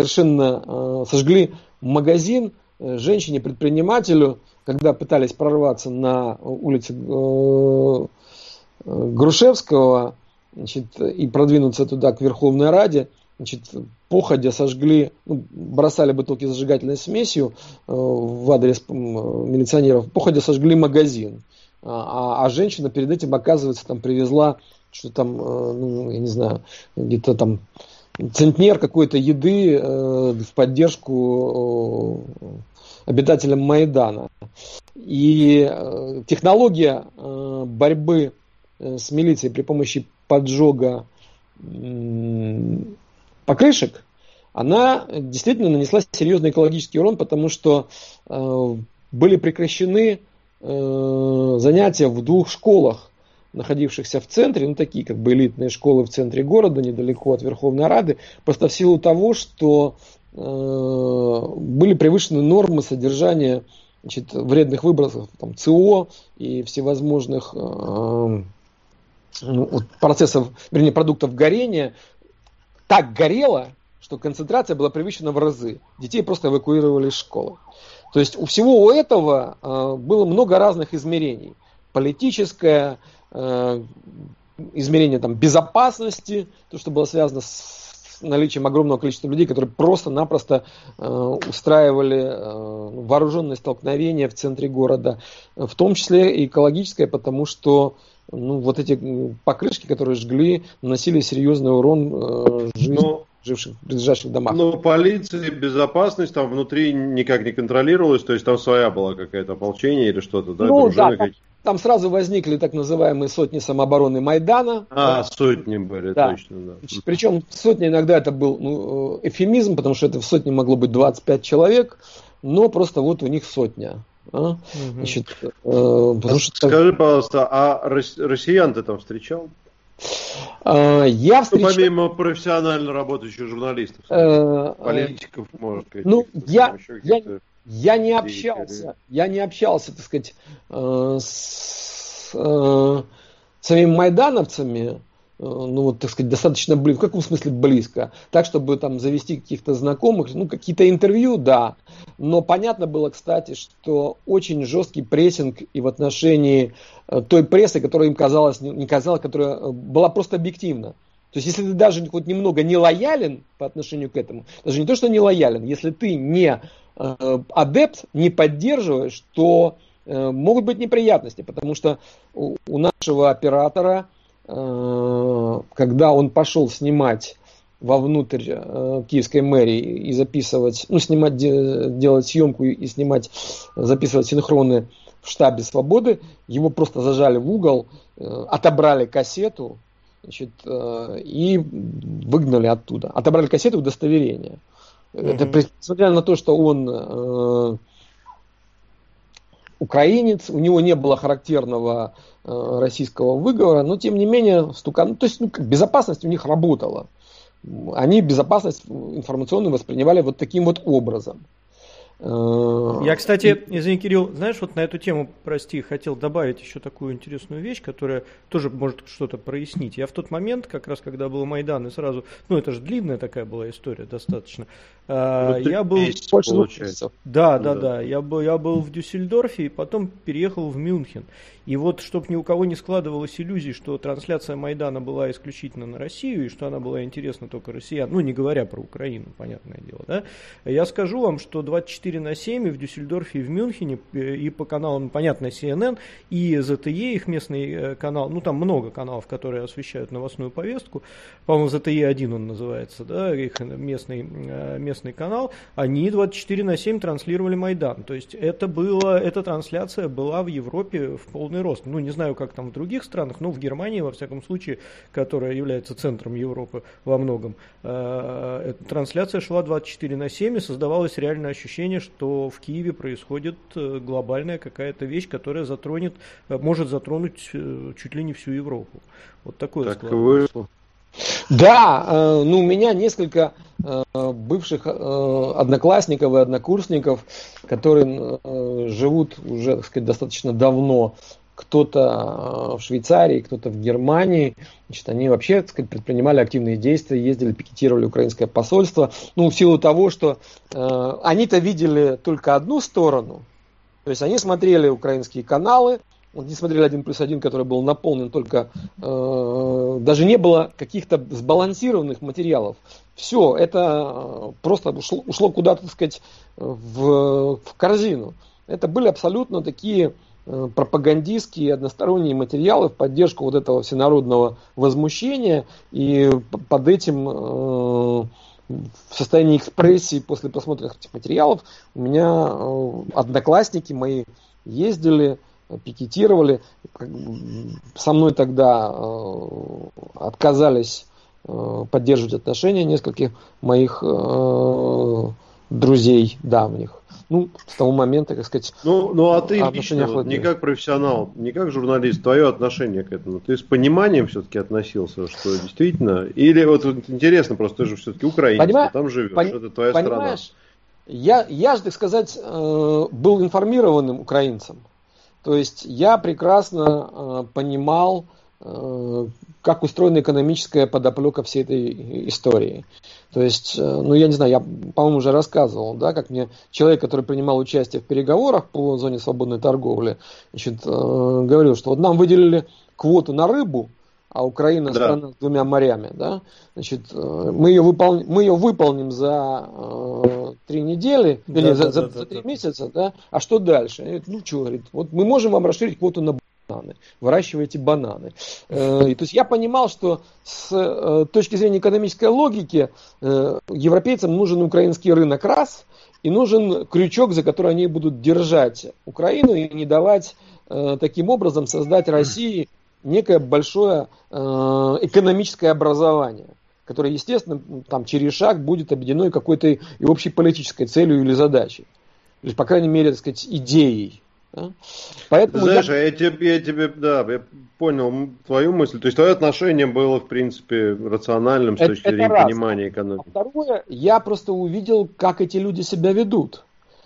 [SPEAKER 3] магазин женщине-предпринимателю, когда пытались прорваться на улице Грушевского, и продвинуться туда к Верховной Раде, походя сожгли, бросали бутылки с зажигательной смесью в адрес милиционеров, походя сожгли магазин. А женщина перед этим, оказывается, привезла что там, я не знаю, где-то там центнер какой-то еды в поддержку обитателям Майдана. И технология борьбы с милицией при помощи поджога покрышек, она действительно нанесла серьезный экологический урон, потому что были прекращены занятия в 2 школах, находившихся в центре, такие как бы элитные школы в центре города, недалеко от Верховной Рады, просто в силу того, что были превышены нормы содержания вредных выбросов, СО и всевозможных процессов, вернее, продуктов горения так горело, что концентрация была превышена в разы. Детей просто эвакуировали из школы. То есть у всего у этого было много разных измерений. Политическое, измерение там, безопасности, то, что было связано с наличием огромного количества людей, которые просто-напросто устраивали вооруженные столкновения в центре города, в том числе и экологическое, потому что вот эти покрышки, которые жгли, наносили серьезный урон жизни живших в ближайших домах.
[SPEAKER 1] Но полиция, безопасность там внутри никак не контролировалась, то есть там своя была какая-то ополчение или что-то, да?
[SPEAKER 3] Там сразу возникли так называемые сотни самообороны Майдана.
[SPEAKER 1] Сотни были,
[SPEAKER 3] да.
[SPEAKER 1] Точно, да.
[SPEAKER 3] Причем сотня иногда это был эвфемизм, потому что это в сотне могло быть 25 человек, но просто вот у них сотня. Значит,
[SPEAKER 1] Скажи, пожалуйста, а россиян ты там встречал?
[SPEAKER 3] Я встречал...
[SPEAKER 1] помимо профессионально работающих журналистов, политиков, может быть.
[SPEAKER 3] Я не общался, так сказать, с самими майдановцами, так сказать, достаточно близко. В каком смысле близко? Так, чтобы там завести каких-то знакомых, какие-то интервью, да. Но понятно было, кстати, что очень жесткий прессинг и в отношении той прессы, которая им казалась, не казалась, которая была просто объективна. То есть, если ты даже хоть немного не лоялен по отношению к этому, даже не то, что не лоялен, если ты не адепт, не поддерживаешь, то могут быть неприятности, потому что у нашего оператора, когда он пошел снимать вовнутрь киевской мэрии и записывать, делать съемку и записывать синхроны в штабе Свободы, его просто зажали в угол, отобрали кассету, и выгнали оттуда. Отобрали кассету удостоверения. Это несмотря на то, что он украинец, у него не было характерного российского выговора, но тем не менее безопасность у них работала. Они безопасность информационную воспринимали вот таким вот образом.
[SPEAKER 2] Я, кстати, извини, Кирилл, знаешь, вот на эту тему, прости, хотел добавить еще такую интересную вещь, которая тоже может что-то прояснить. Я в тот момент, как раз когда был Майдан, и сразу, это же длинная такая была история достаточно. Я был... Да. Я был в Дюссельдорфе и потом переехал в Мюнхен. И вот, чтобы ни у кого не складывалось иллюзий, что трансляция Майдана была исключительно на Россию, и что она была интересна только россиян, не говоря про Украину, понятное дело, да, я скажу вам, что 24/7 и в Дюссельдорфе, и в Мюнхене, и по каналам, понятно, CNN, и ZTE, их местный канал, там много каналов, которые освещают новостную повестку, по-моему, ZTE-1 он называется, да, их местный канал, они 24/7 транслировали Майдан, то есть эта трансляция была в Европе в полный рост. Не знаю, как там в других странах, но в Германии, во всяком случае, которая является центром Европы во многом, эта трансляция шла 24/7 и создавалось реальное ощущение, что в Киеве происходит глобальная какая-то вещь, которая может затронуть чуть ли не всю Европу. Вот такое
[SPEAKER 1] так вышло.
[SPEAKER 3] Да, у меня несколько бывших одноклассников и однокурсников, которые живут уже, так сказать, достаточно давно. Кто-то в Швейцарии, кто-то в Германии. Они вообще, так сказать, предпринимали активные действия, ездили, пикетировали украинское посольство. В силу того, что они-то видели только одну сторону. То есть они смотрели украинские каналы. Не смотрели 1+1, который был наполнен только, даже не было каких-то сбалансированных материалов. Все, это просто ушло куда-то, так сказать, в корзину. Это были абсолютно такие пропагандистские односторонние материалы в поддержку вот этого всенародного возмущения. И под этим в состоянии экспрессии после просмотра этих материалов у меня одноклассники мои ездили, пикетировали. Со мной тогда отказались поддерживать отношения нескольких моих друзей давних. С того момента, как сказать,
[SPEAKER 1] а ты лично, не как профессионал, не как журналист, твое отношение к этому, ты с пониманием все-таки относился, что действительно, или вот интересно, просто ты же все-таки украинец, ты там живешь, это твоя страна.
[SPEAKER 3] Я же, так сказать, был информированным украинцем. То есть я прекрасно понимал как устроена экономическая подоплека всей этой истории. То есть, ну я не знаю, я, по-моему, уже рассказывал, да, как мне человек, который принимал участие в переговорах по зоне свободной торговли, значит, говорил, что вот нам выделили квоту на рыбу, а Украина страна с 2 морями, да, значит, мы ее выполним за 3 недели, или за 3 месяца, да, а что дальше? Говорит, ну что, говорит, вот мы можем вам расширить квоту на бананы, выращивайте бананы. То есть я понимал, что с точки зрения экономической логики европейцам нужен украинский рынок раз, и нужен крючок, за который они будут держать Украину и не давать таким образом создать России некое большое экономическое образование, которое, естественно, там, через шаг будет объединено какой-то и общей политической целью или задачей. Или, по крайней мере, так сказать, идеей. Да? Поэтому
[SPEAKER 1] знаешь, я понял твою мысль. То есть твое отношение было, в принципе, рациональным с точки зрения понимания экономики.
[SPEAKER 3] А второе, я просто увидел, как эти люди себя ведут.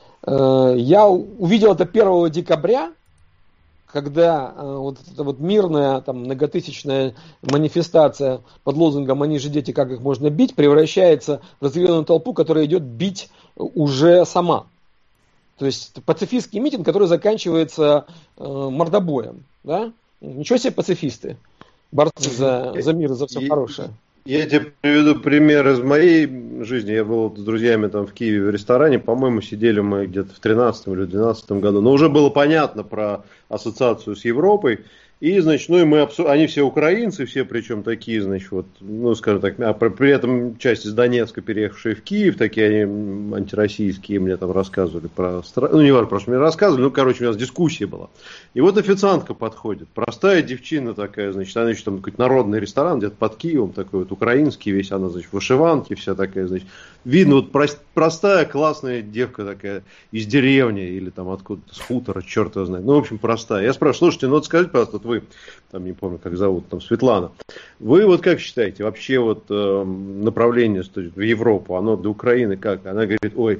[SPEAKER 3] Я увидел это 1 декабря, когда вот эта вот мирная там, многотысячная манифестация под лозунгом «Они же дети, как их можно бить» превращается в разъяренную толпу, которая идет бить уже сама. То есть пацифистский митинг, который заканчивается мордобоем. Да? Ничего себе пацифисты, борцы за мир и за все хорошее.
[SPEAKER 1] Я тебе приведу пример из моей жизни. Я был с друзьями там в Киеве в ресторане. По-моему, сидели мы где-то в 2013 или 2012 году. Но уже было понятно про ассоциацию с Европой. И, значит, ну и они все украинцы, все причем такие, значит, вот, ну, скажем так, при этом часть из Донецка, переехавшие в Киев, такие они антироссийские, мне там рассказывали про страну, ну, не важно, просто мне рассказывали, ну, короче, у нас дискуссия была. И вот официантка подходит, простая девчина такая, значит, она еще там какой-то народный ресторан, где-то под Киевом, такой вот украинский весь, она, значит, в вышиванке вся такая, значит, видно, вот простая, классная девка такая из деревни или там откуда-то, с хутора, черт его знает, ну, в общем, простая. Я спрашиваю, слушайте, ну, вот скажите, пожалуйста, вот вы, там не помню, как зовут, там Светлана, вы вот как считаете, вообще вот направление в Европу, оно для Украины как? Она говорит, ой,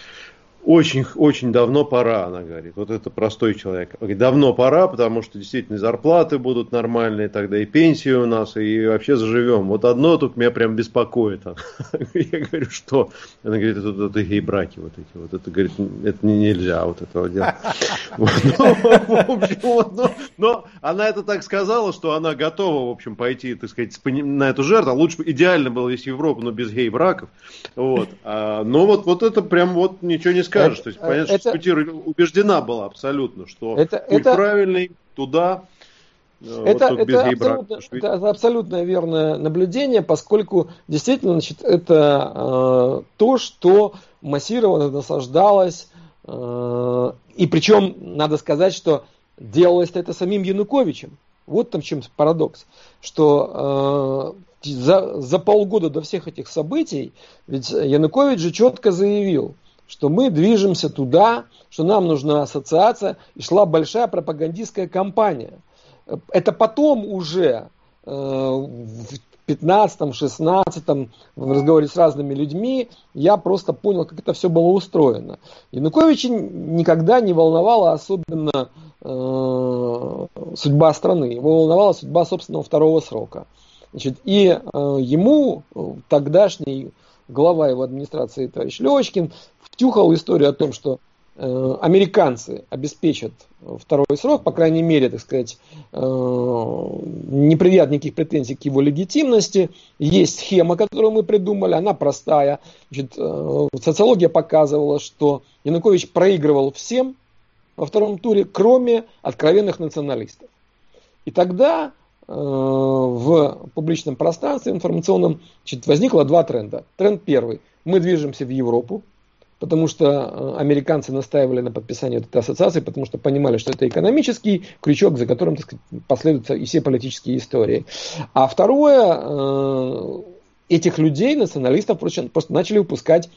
[SPEAKER 1] очень давно пора, она говорит. Вот это простой человек. Говорит, давно пора, потому что действительно зарплаты будут нормальные, тогда и пенсии у нас, и вообще заживем. Вот одно тут меня прям беспокоит. Я говорю, что? Она говорит, это гей-браки вот эти. Вот это, говорит, это нельзя вот этого делать. Но она это так сказала, что она готова, в общем, пойти, так сказать, на эту жертву. Лучше бы идеально было весь Европа, но без гей-браков. Но вот это прям вот ничего не скажешь. То есть, понятно, что Спутир убеждена была абсолютно, что путь правильный, туда,
[SPEAKER 3] это абсолютно верное наблюдение, поскольку действительно, значит, это то, что массированно насаждалось, и причем, надо сказать, что делалось это самим Януковичем. Вот там в чем парадокс, что за полгода до всех этих событий, ведь Янукович же четко заявил, что мы движемся туда, что нам нужна ассоциация, и шла большая пропагандистская кампания. Это потом уже в 15-16 в разговоре с разными людьми я просто понял, как это все было устроено. Януковича никогда не волновала особенно судьба страны, его волновала судьба собственного второго срока. Значит, и ему тогдашний глава его администрации, товарищ Левочкин, втюхал историю о том, что американцы обеспечат второй срок, по крайней мере, так сказать, не предъявят никаких претензий к его легитимности. Есть схема, которую мы придумали, она простая. Значит, социология показывала, что Янукович проигрывал всем во втором туре, кроме откровенных националистов. И тогда в публичном пространстве информационном, значит, возникло 2 тренда. Тренд первый. Мы движемся в Европу, потому что американцы настаивали на подписании этой ассоциации, потому что понимали, что это экономический крючок, за которым, так сказать, последуют и все политические истории. А второе, этих людей, националистов, просто начали выпускать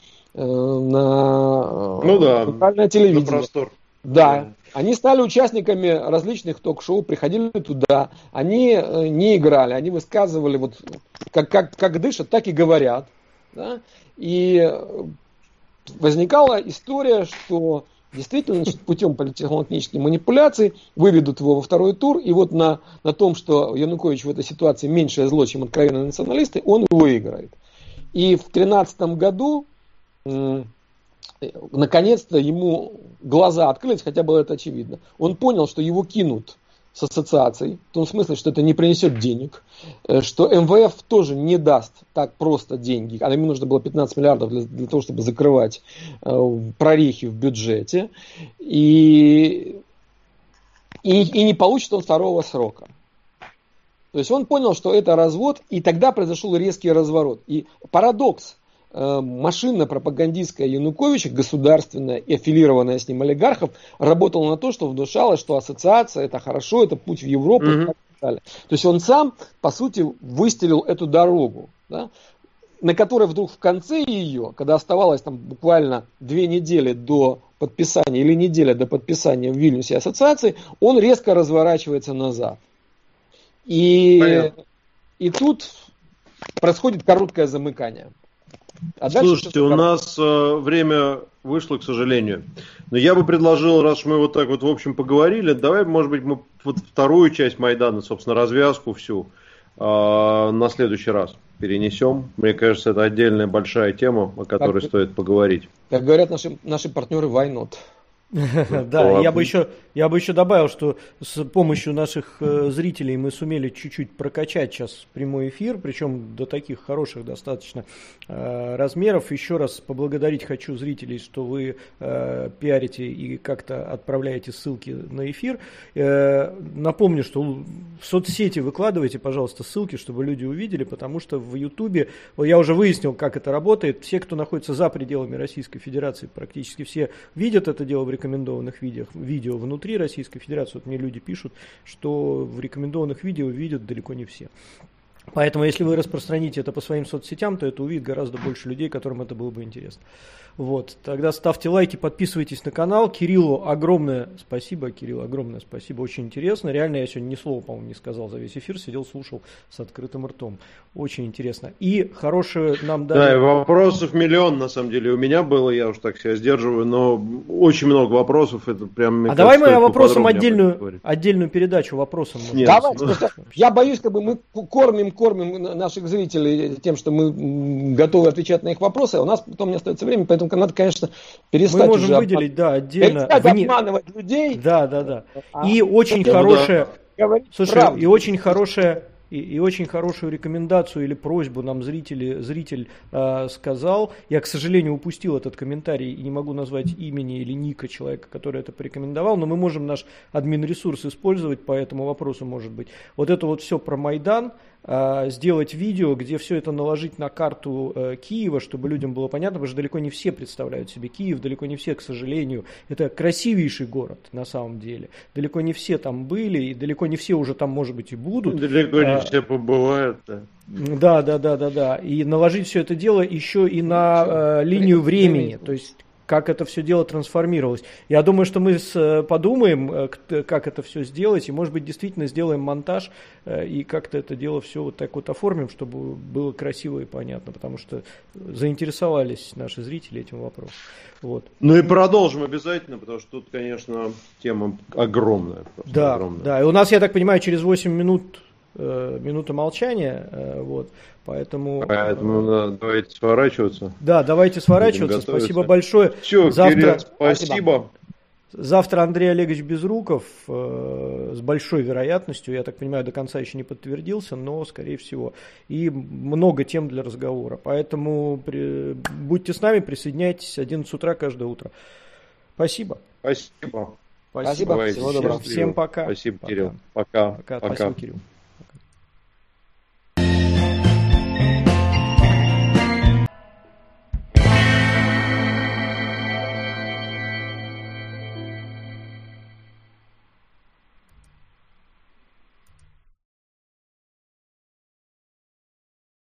[SPEAKER 3] на центральное телевидение. На простор. Да. Они стали участниками различных ток-шоу, приходили туда, они не играли, они высказывали, вот, как дышат, так и говорят. Да? И возникала история, что действительно, значит, путем политтехнологических манипуляций выведут его во второй тур, и вот на том, что Янукович в этой ситуации меньшее зло, чем откровенные националисты, он выиграет. И в 2013 году наконец-то ему глаза открылись, хотя было это очевидно. Он понял, что его кинут с ассоциацией, в том смысле, что это не принесет денег, что МВФ тоже не даст так просто деньги, а ему нужно было 15 миллиардов для того, чтобы закрывать прорехи в бюджете, и не получит он второго срока. То есть он понял, что это развод, и тогда произошел резкий разворот. И парадокс. Машина пропагандистская Януковича, государственная и аффилированная с ним олигархов, работала на то, что внушала, что ассоциация это хорошо, это путь в Европу и так далее. То есть он сам, по сути, выстелил эту дорогу, да, на которой вдруг в конце ее, когда оставалось там буквально 2 недели до подписания или неделя до подписания в Вильнюсе ассоциации, он резко разворачивается назад. И тут происходит короткое замыкание.
[SPEAKER 1] Слушайте, у нас время вышло, к сожалению. Но я бы предложил, раз мы вот так вот в общем поговорили, давай, может быть, мы вот вторую часть Майдана, собственно, развязку всю, на следующий раз перенесем. Мне кажется, это отдельная большая тема, о которой стоит поговорить.
[SPEAKER 3] Как говорят наши партнеры, why not?
[SPEAKER 2] Да, я бы еще добавил, что с помощью наших зрителей мы сумели чуть-чуть прокачать сейчас прямой эфир, причем до таких хороших достаточно размеров. Еще раз поблагодарить хочу зрителей, что вы пиарите и как-то отправляете ссылки на эфир. Напомню, что в соцсети выкладывайте, пожалуйста, ссылки, чтобы люди увидели, потому что в Ютубе, я уже выяснил, как это работает. Все, кто находится за пределами Российской Федерации, практически все видят это дело в рекомендованных видео внутри Российской Федерации. Вот мне люди пишут, что в рекомендованных видео видят далеко не все. Поэтому, если вы распространите это по своим соцсетям, то это увидит гораздо больше людей, которым это было бы интересно. Вот, тогда ставьте лайки, подписывайтесь на канал. Кириллу огромное спасибо, очень интересно. Реально, я сегодня ни слова, по-моему, не сказал за весь эфир, сидел, слушал с открытым ртом. Очень интересно. И хорошее нам дали...
[SPEAKER 1] Да, и вопросов миллион, на самом деле, у меня было, я уж так себя сдерживаю, но очень много вопросов, это прям...
[SPEAKER 2] Давай мы о вопросам отдельную передачу вопросам.
[SPEAKER 3] Давай, я боюсь, как бы мы кормим наших зрителей тем, что мы готовы отвечать на их вопросы, а у нас потом не остается времени, поэтому надо, конечно, перестать.
[SPEAKER 2] Мы можем выделить, да, отдельно.
[SPEAKER 3] Обманывать людей.
[SPEAKER 2] Да. И очень хорошая, слушай, и очень хорошую рекомендацию или просьбу нам зритель сказал. Я, к сожалению, упустил этот комментарий и не могу назвать имени или ника человека, который это порекомендовал, но мы можем наш админ-ресурс использовать по этому вопросу, может быть. Вот это вот все про Майдан, сделать видео, где все это наложить на карту Киева, чтобы людям было понятно, потому что далеко не все представляют себе Киев, далеко не все, к сожалению. Это красивейший город на самом деле. Далеко не все там были, и далеко не все уже там, может быть, и будут.
[SPEAKER 1] Далеко не все побывают, да.
[SPEAKER 2] Да. И наложить все это дело еще и на линию времени, то есть как это все дело трансформировалось. Я думаю, что мы подумаем, как это все сделать, и, может быть, действительно сделаем монтаж и как-то это дело все вот так вот оформим, чтобы было красиво и понятно, потому что заинтересовались наши зрители этим вопросом. Вот.
[SPEAKER 1] Ну и продолжим обязательно, потому что тут, конечно, тема огромная.
[SPEAKER 2] Да,
[SPEAKER 1] огромная.
[SPEAKER 2] Да. И у нас, я так понимаю, через 8 минут минута молчания, вот, поэтому
[SPEAKER 1] давайте сворачиваться.
[SPEAKER 2] Да, давайте сворачиваться. Спасибо большое.
[SPEAKER 1] Все, Кирилл, спасибо.
[SPEAKER 2] Завтра Андрей Олегович Безруков с большой вероятностью, я так понимаю, до конца еще не подтвердился, но скорее всего. И много тем для разговора. Поэтому будьте с нами, присоединяйтесь 11 утра каждое утро. Спасибо.
[SPEAKER 1] Спасибо.
[SPEAKER 2] Спасибо.
[SPEAKER 3] Всего доброго.
[SPEAKER 2] Всем пока.
[SPEAKER 1] Спасибо, Кирилл. Пока.
[SPEAKER 2] Спасибо, Кирилл.